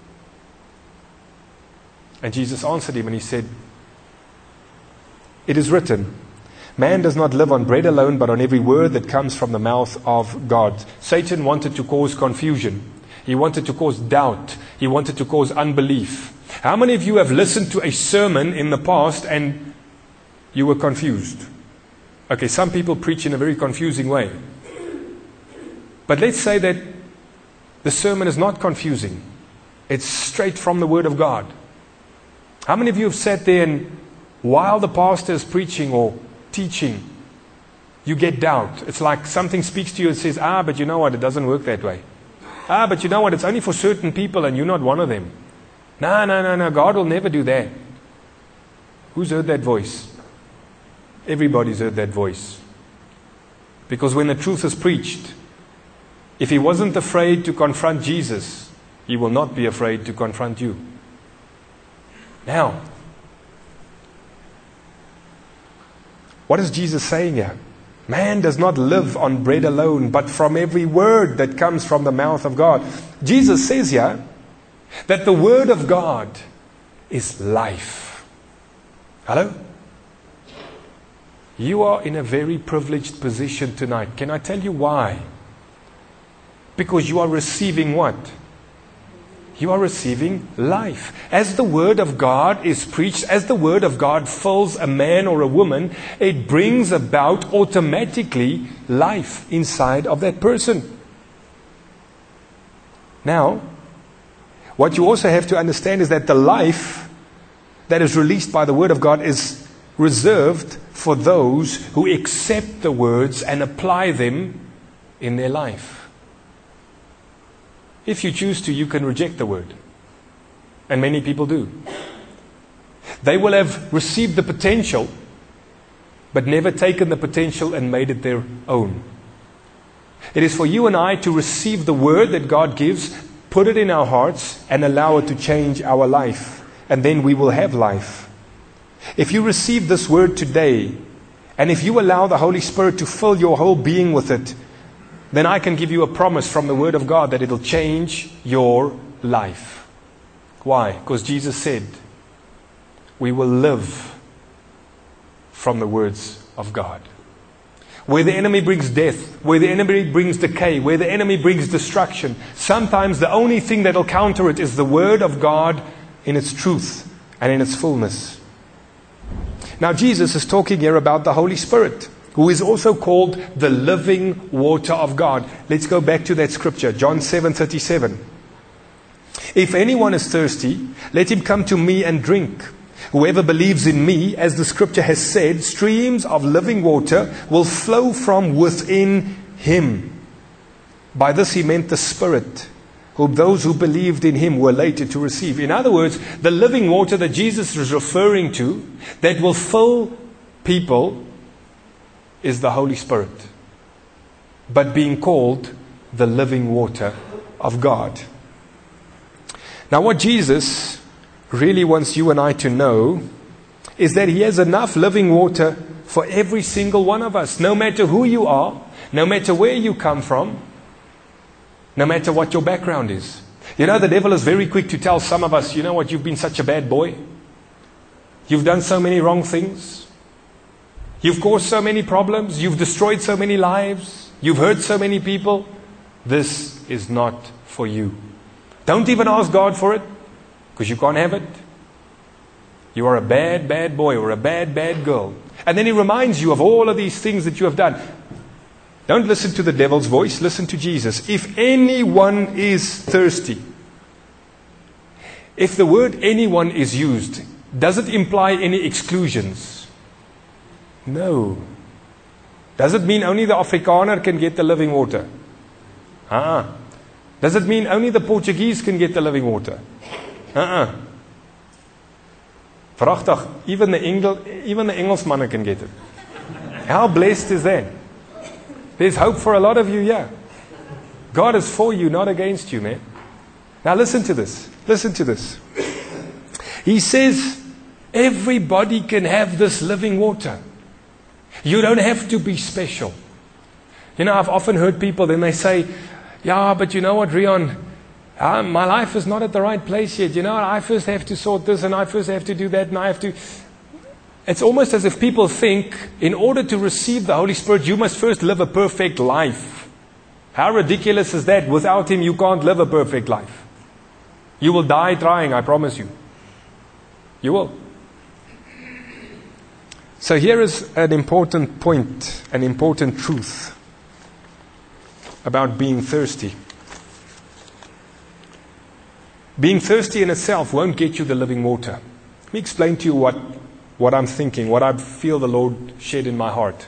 And Jesus answered him and he said, "It is written, man does not live on bread alone, but on every word that comes from the mouth of God." Satan wanted to cause confusion. He wanted to cause doubt. He wanted to cause unbelief. How many of you have listened to a sermon in the past and you were confused? Okay, some people preach in a very confusing way. But let's say that the sermon is not confusing. It's straight from the Word of God. How many of you have sat there and while the pastor is preaching or teaching, you get doubt? It's like something speaks to you and says, ah, but you know what, it doesn't work that way. Ah, but you know what, it's only for certain people and you're not one of them. No, no, no, no, God will never do that. Who's heard that voice? Everybody's heard that voice. Because when the truth is preached, if he wasn't afraid to confront Jesus, he will not be afraid to confront you. Now, what is Jesus saying here? Man does not live on bread alone, but from every word that comes from the mouth of God. Jesus says here that the Word of God is life. Hello? You are in a very privileged position tonight. Can I tell you why? Because you are receiving what? You are receiving life. As the Word of God is preached, as the Word of God fills a man or a woman, it brings about automatically life inside of that person. Now, what you also have to understand is that the life that is released by the Word of God is reserved for those who accept the words and apply them in their life. If you choose to, you can reject the word. And many people do. They will have received the potential, but never taken the potential and made it their own. It is for you and I to receive the word that God gives, put it in our hearts, and allow it to change our life. And then we will have life. If you receive this word today, and if you allow the Holy Spirit to fill your whole being with it, then I can give you a promise from the Word of God that it'll change your life. Why? Because Jesus said, we will live from the words of God. Where the enemy brings death, where the enemy brings decay, where the enemy brings destruction, sometimes the only thing that'll counter it is the Word of God in its truth and in its fullness. Now Jesus is talking here about the Holy Spirit, who is also called the living water of God. Let's go back to that scripture, John seven thirty-seven. If anyone is thirsty, let him come to me and drink. Whoever believes in me, as the scripture has said, streams of living water will flow from within him. By this he meant the Spirit, whom those who believed in him were later to receive. In other words, the living water that Jesus is referring to, that will fill people, is the Holy Spirit, but being called the living water of God. Now what Jesus really wants you and I to know is that he has enough living water for every single one of us, no matter who you are, no matter where you come from, no matter what your background is. You know, the devil is very quick to tell some of us, you know what, you've been such a bad boy. You've done so many wrong things. You've caused so many problems. You've destroyed so many lives. You've hurt so many people. This is not for you. Don't even ask God for it, because you can't have it. You are a bad, bad boy or a bad, bad girl. And then he reminds you of all of these things that you have done. Don't listen to the devil's voice. Listen to Jesus. If anyone is thirsty, if the word anyone is used, does it imply any exclusions? No. Does it mean only the Afrikaner can get the living water? Uh-uh. Does it mean only the Portuguese can get the living water? Uh-uh. Prachtig, even the Engel, even the Engelsmanne can get it. How blessed is that? There's hope for a lot of you here. God is for you, not against you, man. Now listen to this. Listen to this. He says, everybody can have this living water. You don't have to be special. You know, I've often heard people, then they say, yeah, but you know what, Rion, uh, my life is not at the right place yet. You know, I first have to sort this, and I first have to do that, and I have to... It's almost as if people think, in order to receive the Holy Spirit, you must first live a perfect life. How ridiculous is that? Without Him, you can't live a perfect life. You will die trying, I promise you. You will. So here is an important point, an important truth about being thirsty. Being thirsty in itself won't get you the living water. Let me explain to you what, what I'm thinking, what I feel the Lord shed in my heart.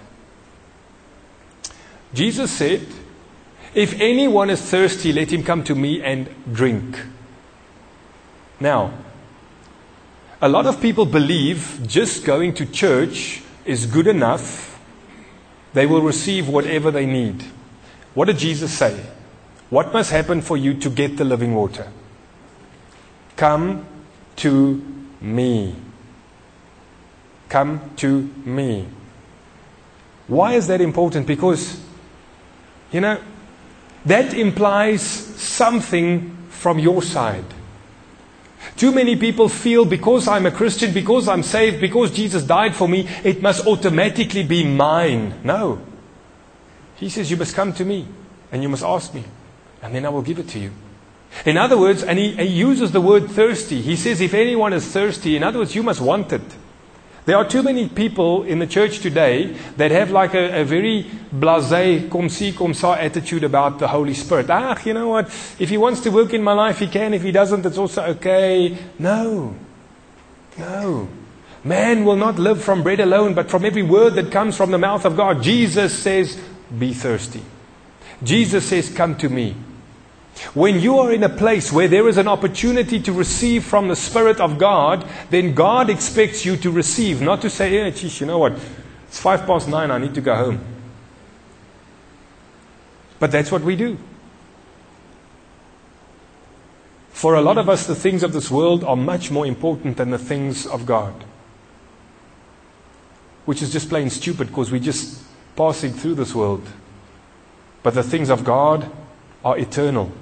Jesus said, if anyone is thirsty, let him come to me and drink. Now, a lot of people believe just going to church is good enough. They will receive whatever they need. What did Jesus say? What must happen for you to get the living water? Come to me. Come to me. Why is that important? Because, you know, that implies something from your side. Too many people feel because I'm a Christian, because I'm saved, because Jesus died for me, it must automatically be mine. No. He says you must come to me and you must ask me and then I will give it to you. In other words, and he, he uses the word thirsty. He says if anyone is thirsty, in other words, you must want it. There are too many people in the church today that have like a, a very blasé, comme si, comme ça attitude about the Holy Spirit. Ah, you know what? If He wants to work in my life, He can. If He doesn't, it's also okay. No. No. Man will not live from bread alone, but from every word that comes from the mouth of God. Jesus says, be thirsty. Jesus says, come to me. When you are in a place where there is an opportunity to receive from the Spirit of God, then God expects you to receive, not to say, hey, geez, you know what, it's five past nine, I need to go home. But that's what we do. For a lot of us, the things of this world are much more important than the things of God. Which is just plain stupid because we're just passing through this world. But the things of God are eternal.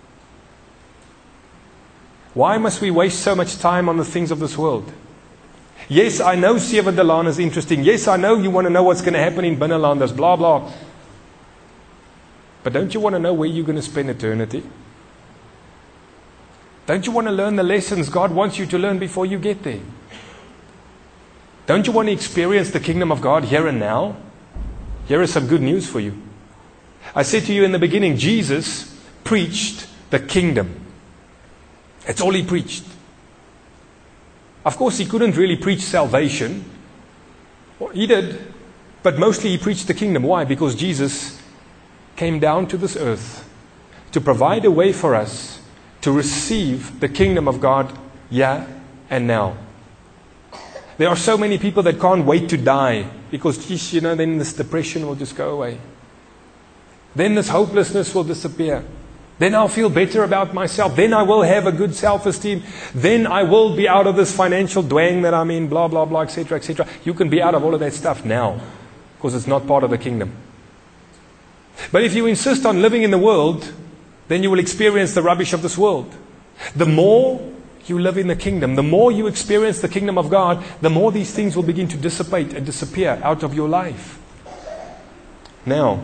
Why must we waste so much time on the things of this world? Yes, I know Sewe de Laan is interesting. Yes, I know you want to know what's going to happen in Binnelanders, blah, blah. But don't you want to know where you're going to spend eternity? Don't you want to learn the lessons God wants you to learn before you get there? Don't you want to experience the kingdom of God here and now? Here is some good news for you. I said to you in the beginning, Jesus preached the kingdom. That's all He preached. Of course, he couldn't really preach salvation. Well, he did, but mostly he preached the kingdom. Why? Because Jesus came down to this earth to provide a way for us to receive the kingdom of God here and now. There are so many people that can't wait to die because, geez, you know, then this depression will just go away. Then this hopelessness will disappear. Then I'll feel better about myself. Then I will have a good self-esteem. Then I will be out of this financial dwang that I'm in, blah, blah, blah, et cetera, et cetera. You can be out of all of that stuff now because it's not part of the kingdom. But if you insist on living in the world, then you will experience the rubbish of this world. The more you live in the kingdom, the more you experience the kingdom of God, the more these things will begin to dissipate and disappear out of your life. Now,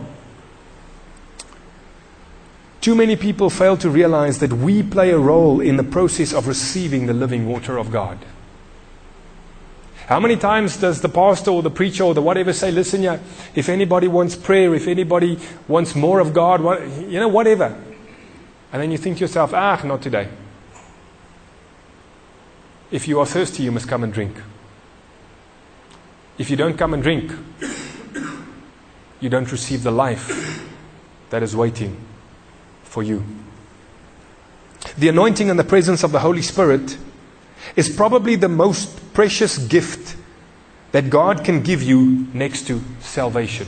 too many people fail to realize that we play a role in the process of receiving the living water of God. How many times does the pastor or the preacher or the whatever say, listen, yeah, if anybody wants prayer, if anybody wants more of God, what, you know, whatever. And then you think to yourself, ah, not today. If you are thirsty, you must come and drink. If you don't come and drink, you don't receive the life that is waiting for you. The anointing and the presence of the Holy Spirit is probably the most precious gift that God can give you next to salvation.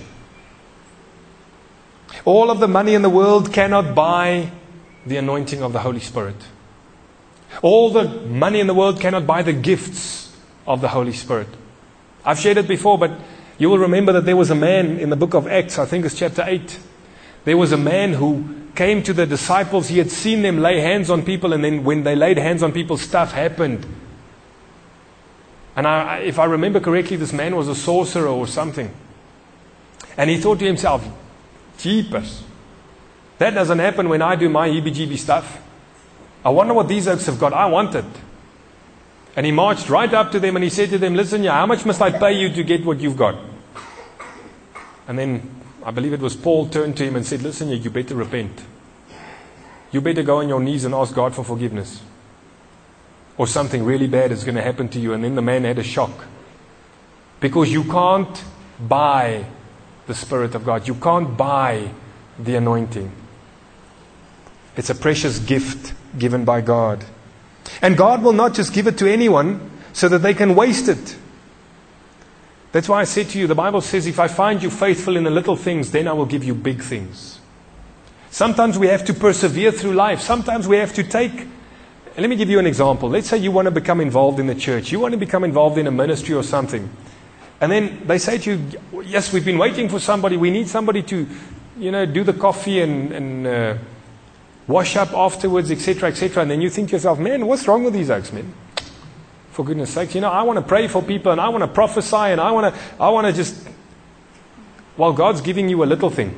All of the money in the world cannot buy the anointing of the Holy Spirit. All the money in the world cannot buy the gifts of the Holy Spirit. I've shared it before, but you will remember that there was a man in the book of Acts, I think it's chapter eight. There was a man who came to the disciples. He had seen them lay hands on people, and then when they laid hands on people, stuff happened. And I, if I remember correctly, this man was a sorcerer or something. And he thought to himself, jeepers, that doesn't happen when I do my heebie-jeebie stuff. I wonder what these oaks have got. I want it. And he marched right up to them and he said to them, listen, yeah, how much must I pay you to get what you've got? And then I believe it was Paul turned to him and said, listen, you better repent. You better go on your knees and ask God for forgiveness. Or something really bad is going to happen to you. And then the man had a shock. Because you can't buy the Spirit of God. You can't buy the anointing. It's a precious gift given by God. And God will not just give it to anyone so that they can waste it. That's why I said to you, the Bible says, if I find you faithful in the little things, then I will give you big things. Sometimes we have to persevere through life. Sometimes we have to take... Let me give you an example. Let's say you want to become involved in the church. You want to become involved in a ministry or something. And then they say to you, yes, we've been waiting for somebody. We need somebody to, you know, do the coffee and... and uh, wash up afterwards, et cetera, et cetera. And then you think to yourself, man, what's wrong with these oaks, man? For goodness sakes, you know, I want to pray for people and I want to prophesy and I want to, I want to just, while God's giving you a little thing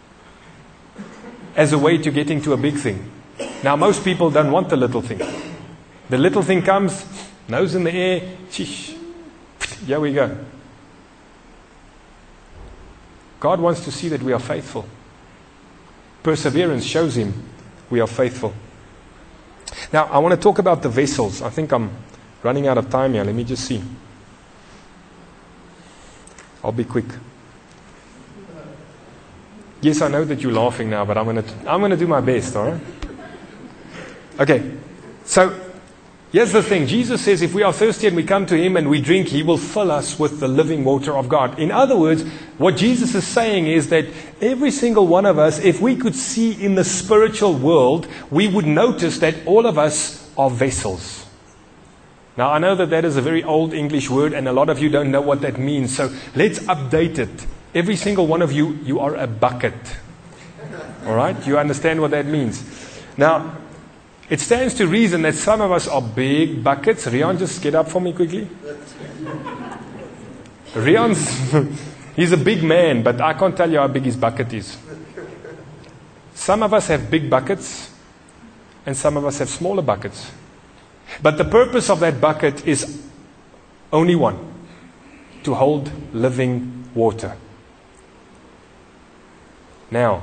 as a way to getting to a big thing. Now, most people don't want the little thing. The little thing comes, nose in the air, shish, here we go. God wants to see that we are faithful. Perseverance shows Him we are faithful. Now, I want to talk about the vessels. I think I'm running out of time here. Let me just see. I'll be quick. Yes, I know that you're laughing now, but I'm going to I'm going to do my best, all right? Okay. So, here's the thing. Jesus says if we are thirsty and we come to Him and we drink, He will fill us with the living water of God. In other words, what Jesus is saying is that every single one of us, if we could see in the spiritual world, we would notice that all of us are vessels. Now, I know that that is a very old English word and a lot of you don't know what that means. So let's update it. Every single one of you, you are a bucket. All right? You understand what that means? Now, it stands to reason that some of us are big buckets. Rian, just get up for me quickly. Rian's, he's a big man, but I can't tell you how big his bucket is. Some of us have big buckets, and some of us have smaller buckets. But the purpose of that bucket is only one: to hold living water. Now,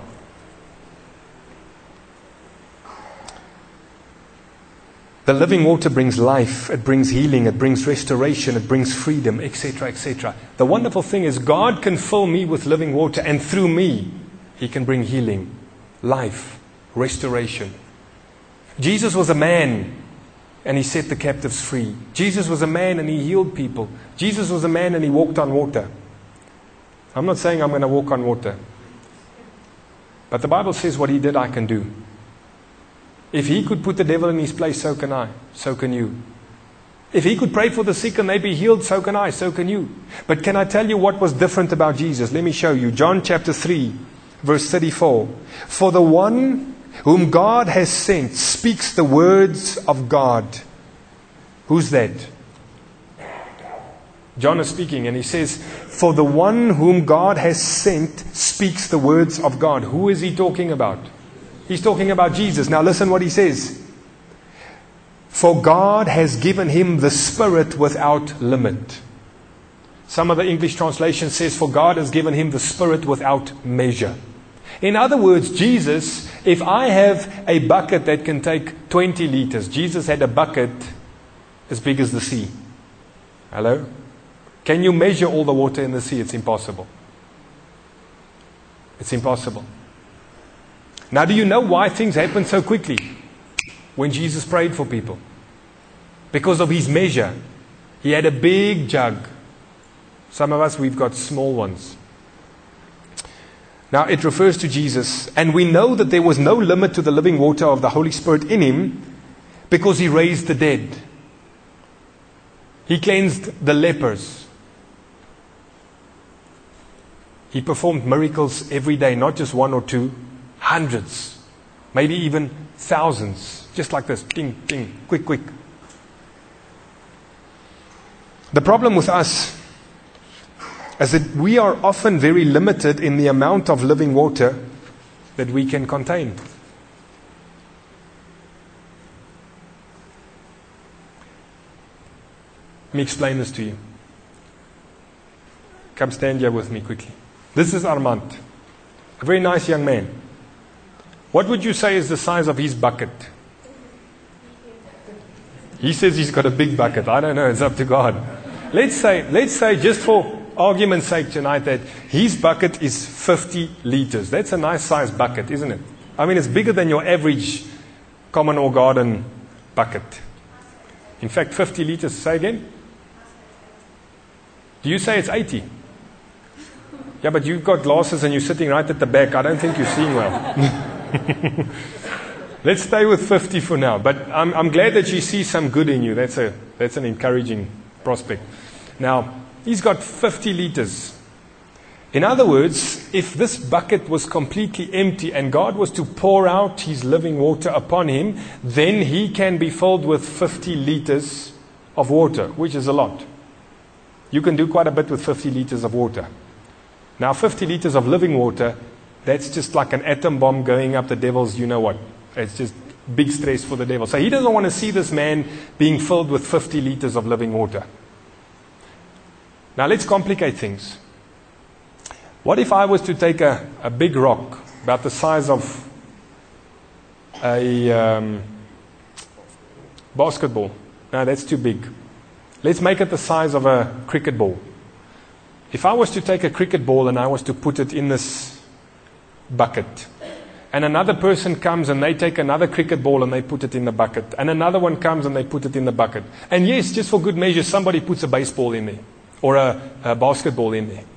The living water brings life, it brings healing, it brings restoration, it brings freedom, et cetera, et cetera. The wonderful thing is God can fill me with living water, and through me, He can bring healing, life, restoration. Jesus was a man, and He set the captives free. Jesus was a man, and He healed people. Jesus was a man, and He walked on water. I'm not saying I'm going to walk on water. But the Bible says what He did, I can do. If He could put the devil in his place, so can I, so can you. If He could pray for the sick and they be healed, so can I, so can you. But can I tell you what was different about Jesus? Let me show you. John chapter three, verse thirty-four. For the one whom God has sent speaks the words of God. Who's that? John is speaking, and he says, for the one whom God has sent speaks the words of God. Who is He talking about? He's talking about Jesus. Now listen what He says. For God has given Him the Spirit without limit. Some of the English translation says, for God has given Him the Spirit without measure. In other words, Jesus, if I have a bucket that can take twenty liters, Jesus had a bucket as big as the sea. Hello? Can you measure all the water in the sea? It's impossible. It's impossible. Now, do you know why things happen so quickly when Jesus prayed for people? Because of His measure. He had a big jug. Some of us, we've got small ones. Now, it refers to Jesus. And we know that there was no limit to the living water of the Holy Spirit in Him because He raised the dead. He cleansed the lepers. He performed miracles every day, not just one or two. Hundreds, maybe even thousands, just like this, ding, ding, quick, quick. The problem with us is that we are often very limited in the amount of living water that we can contain. Let me explain this to you. Come stand here with me quickly. This is Armand, a very nice young man. What would you say is the size of his bucket? He says he's got a big bucket. I don't know. It's up to God. Let's say, let's say just for argument's sake tonight that his bucket is fifty liters. That's a nice size bucket, isn't it? I mean, it's bigger than your average common or garden bucket. In fact, fifty liters. Say again? Do you say it's eighty? Yeah, but you've got glasses and you're sitting right at the back. I don't think you're seeing well. Let's stay with fifty for now. But I'm, I'm glad that you see some good in you. That's a that's an encouraging prospect. Now, he's got fifty liters. In other words, if this bucket was completely empty and God was to pour out His living water upon him, then he can be filled with fifty liters of water, which is a lot. You can do quite a bit with fifty liters of water. Now, fifty liters of living water, that's just like an atom bomb going up the devil's, you know what. It's just big stress for the devil. So he doesn't want to see this man being filled with fifty liters of living water. Now let's complicate things. What if I was to take a, a big rock, about the size of a um, basketball? No, that's too big. Let's make it the size of a cricket ball. If I was to take a cricket ball and I was to put it in this bucket, and another person comes and they take another cricket ball and they put it in the bucket, and another one comes and they put it in the bucket, and yes, just for good measure, somebody puts a baseball in there or a, a basketball in there.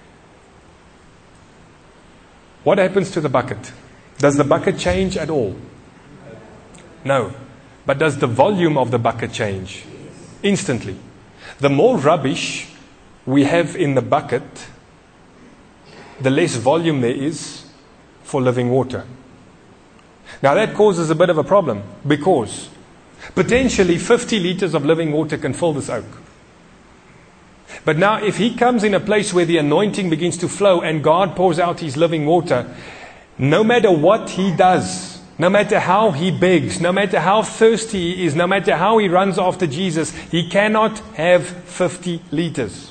What happens to the bucket? Does the bucket change at all? No. But does the volume of the bucket change? Instantly. The more rubbish we have in the bucket, the less volume there is for living water. Now that causes a bit of a problem, because potentially fifty liters of living water can fill this oak. But now if he comes in a place where the anointing begins to flow and God pours out His living water, no matter what he does, no matter how he begs, no matter how thirsty he is, no matter how he runs after Jesus, he cannot have fifty liters.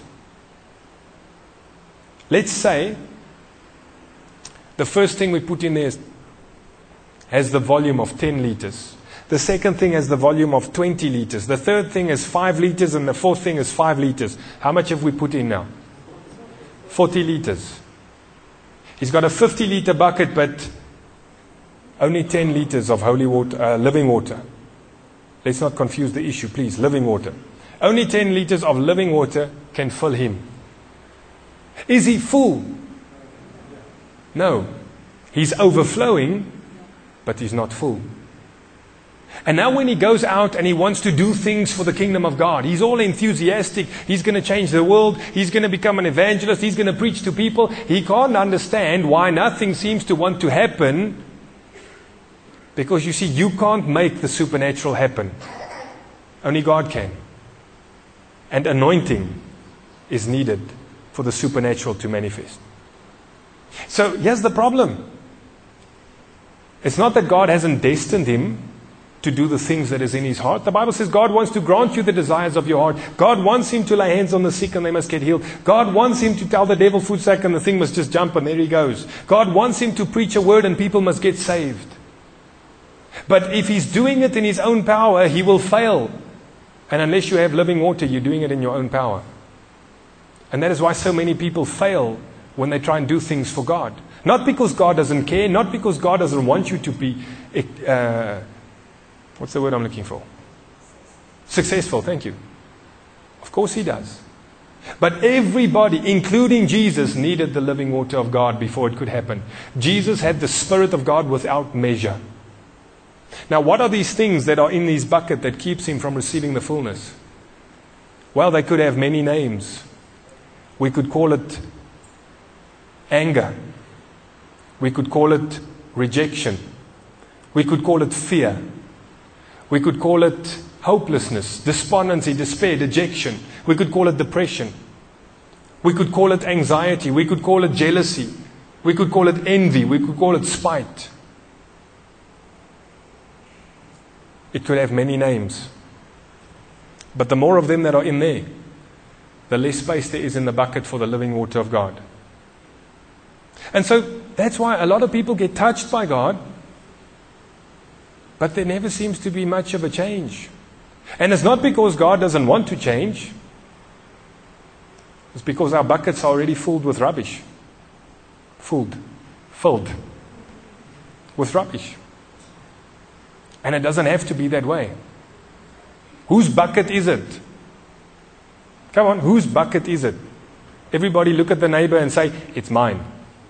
Let's say the first thing we put in there is, has the volume of ten liters. The second thing has the volume of twenty liters. The third thing is five liters, and the fourth thing is five liters. How much have we put in now? forty liters. He's got a fifty liter bucket, but only ten liters of holy water, uh, living water. Let's not confuse the issue, please. Living water. Only ten liters of living water can fill him. Is he full? No. He's overflowing, but he's not full. And now when he goes out and he wants to do things for the kingdom of God, he's all enthusiastic. He's going to change the world. He's going to become an evangelist. He's going to preach to people. He can't understand why nothing seems to want to happen. Because you see, you can't make the supernatural happen. Only God can. And anointing is needed for the supernatural to manifest. So here's the problem. It's not that God hasn't destined him to do the things that is in his heart. The Bible says God wants to grant you the desires of your heart. God wants him to lay hands on the sick and they must get healed. God wants him to tell the devil food sack and the thing must just jump and there he goes. God wants him to preach a word and people must get saved. But if he's doing it in his own power, he will fail. And unless you have living water, you're doing it in your own power. And that is why so many people fail when they try and do things for God. Not because God doesn't care, not because God doesn't want you to be, uh, what's the word I'm looking for? Successful, thank you. Of course he does. But everybody, including Jesus, needed the living water of God before it could happen. Jesus had the Spirit of God without measure. Now, what are these things that are in this bucket that keeps him from receiving the fullness? Well, they could have many names. We could call it anger. We could call it rejection. We could call it fear. We could call it hopelessness, despondency, despair, dejection. We could call it depression. We could call it anxiety. We could call it jealousy. We could call it envy. We could call it spite. It could have many names. But the more of them that are in there, the less space there is in the bucket for the living water of God. And so that's why a lot of people get touched by God, but there never seems to be much of a change. And it's not because God doesn't want to change. It's because our buckets are already filled with rubbish. Filled. Filled. With rubbish. And it doesn't have to be that way. Whose bucket is it? Come on, whose bucket is it? Everybody look at the neighbor and say, it's mine.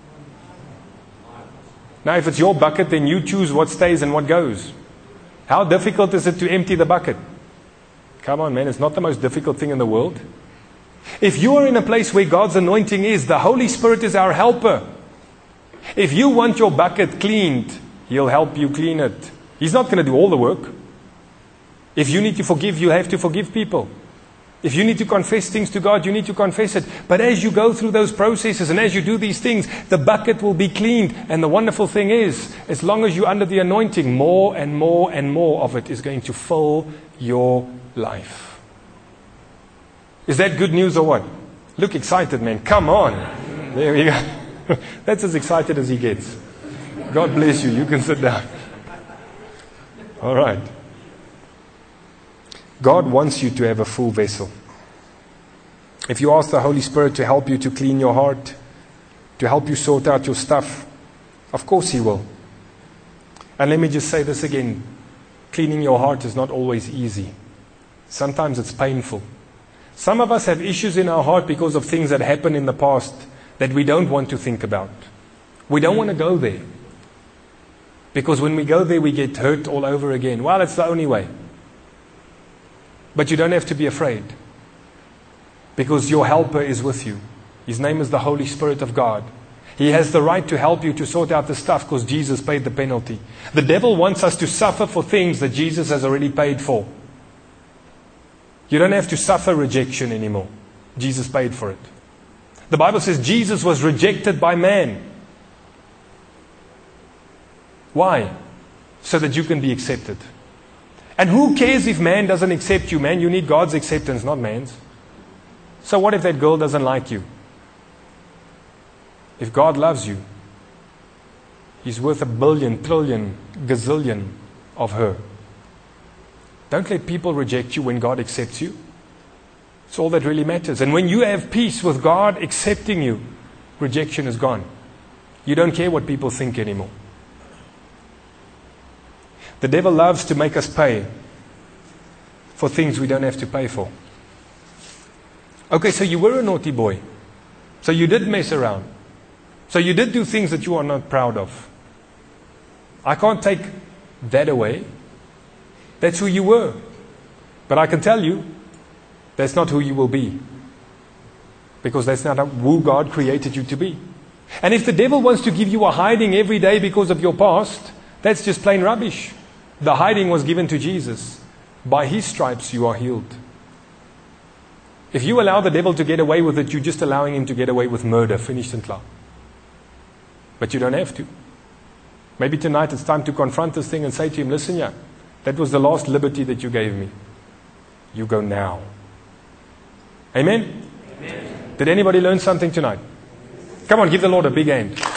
Now, if it's your bucket, then you choose what stays and what goes. How difficult is it to empty the bucket? Come on, man, it's not the most difficult thing in the world. If you are in a place where God's anointing is, the Holy Spirit is our helper. If you want your bucket cleaned, He'll help you clean it. He's not going to do all the work. If you need to forgive, you have to forgive people. If you need to confess things to God, you need to confess it. But as you go through those processes and as you do these things, the bucket will be cleaned. And the wonderful thing is, as long as you're under the anointing, more and more and more of it is going to fill your life. Is that good news or what? Look excited, man. Come on. There we go. That's as excited as he gets. God bless you. You can sit down. All right. God wants you to have a full vessel. If you ask the Holy Spirit to help you to clean your heart, to help you sort out your stuff, of course He will. And let me just say this again. Cleaning your heart is not always easy. Sometimes it's painful. Some of us have issues in our heart because of things that happened in the past that we don't want to think about. We don't want to go there. Because when we go there, we get hurt all over again. Well, it's the only way. But you don't have to be afraid. Because your helper is with you. His name is the Holy Spirit of God. He has the right to help you to sort out the stuff because Jesus paid the penalty. The devil wants us to suffer for things that Jesus has already paid for. You don't have to suffer rejection anymore. Jesus paid for it. The Bible says Jesus was rejected by man. Why? So that you can be accepted. And who cares if man doesn't accept you, man? You need God's acceptance, not man's. So what if that girl doesn't like you? If God loves you, He's worth a billion, trillion, gazillion of her. Don't let people reject you when God accepts you. It's all that really matters. And when you have peace with God accepting you, rejection is gone. You don't care what people think anymore. The devil loves to make us pay for things we don't have to pay for. Okay, so you were a naughty boy. So you did mess around. So you did do things that you are not proud of. I can't take that away. That's who you were. But I can tell you, that's not who you will be. Because that's not who God created you to be. And if the devil wants to give you a hiding every day because of your past, that's just plain rubbish. The hiding was given to Jesus. By His stripes you are healed. If you allow the devil to get away with it, you're just allowing him to get away with murder, finished and clear. But you don't have to. Maybe tonight it's time to confront this thing and say to him, listen, yeah, that was the last liberty that you gave me. You go now. Amen? Amen. Did anybody learn something tonight? Come on, give the Lord a big hand.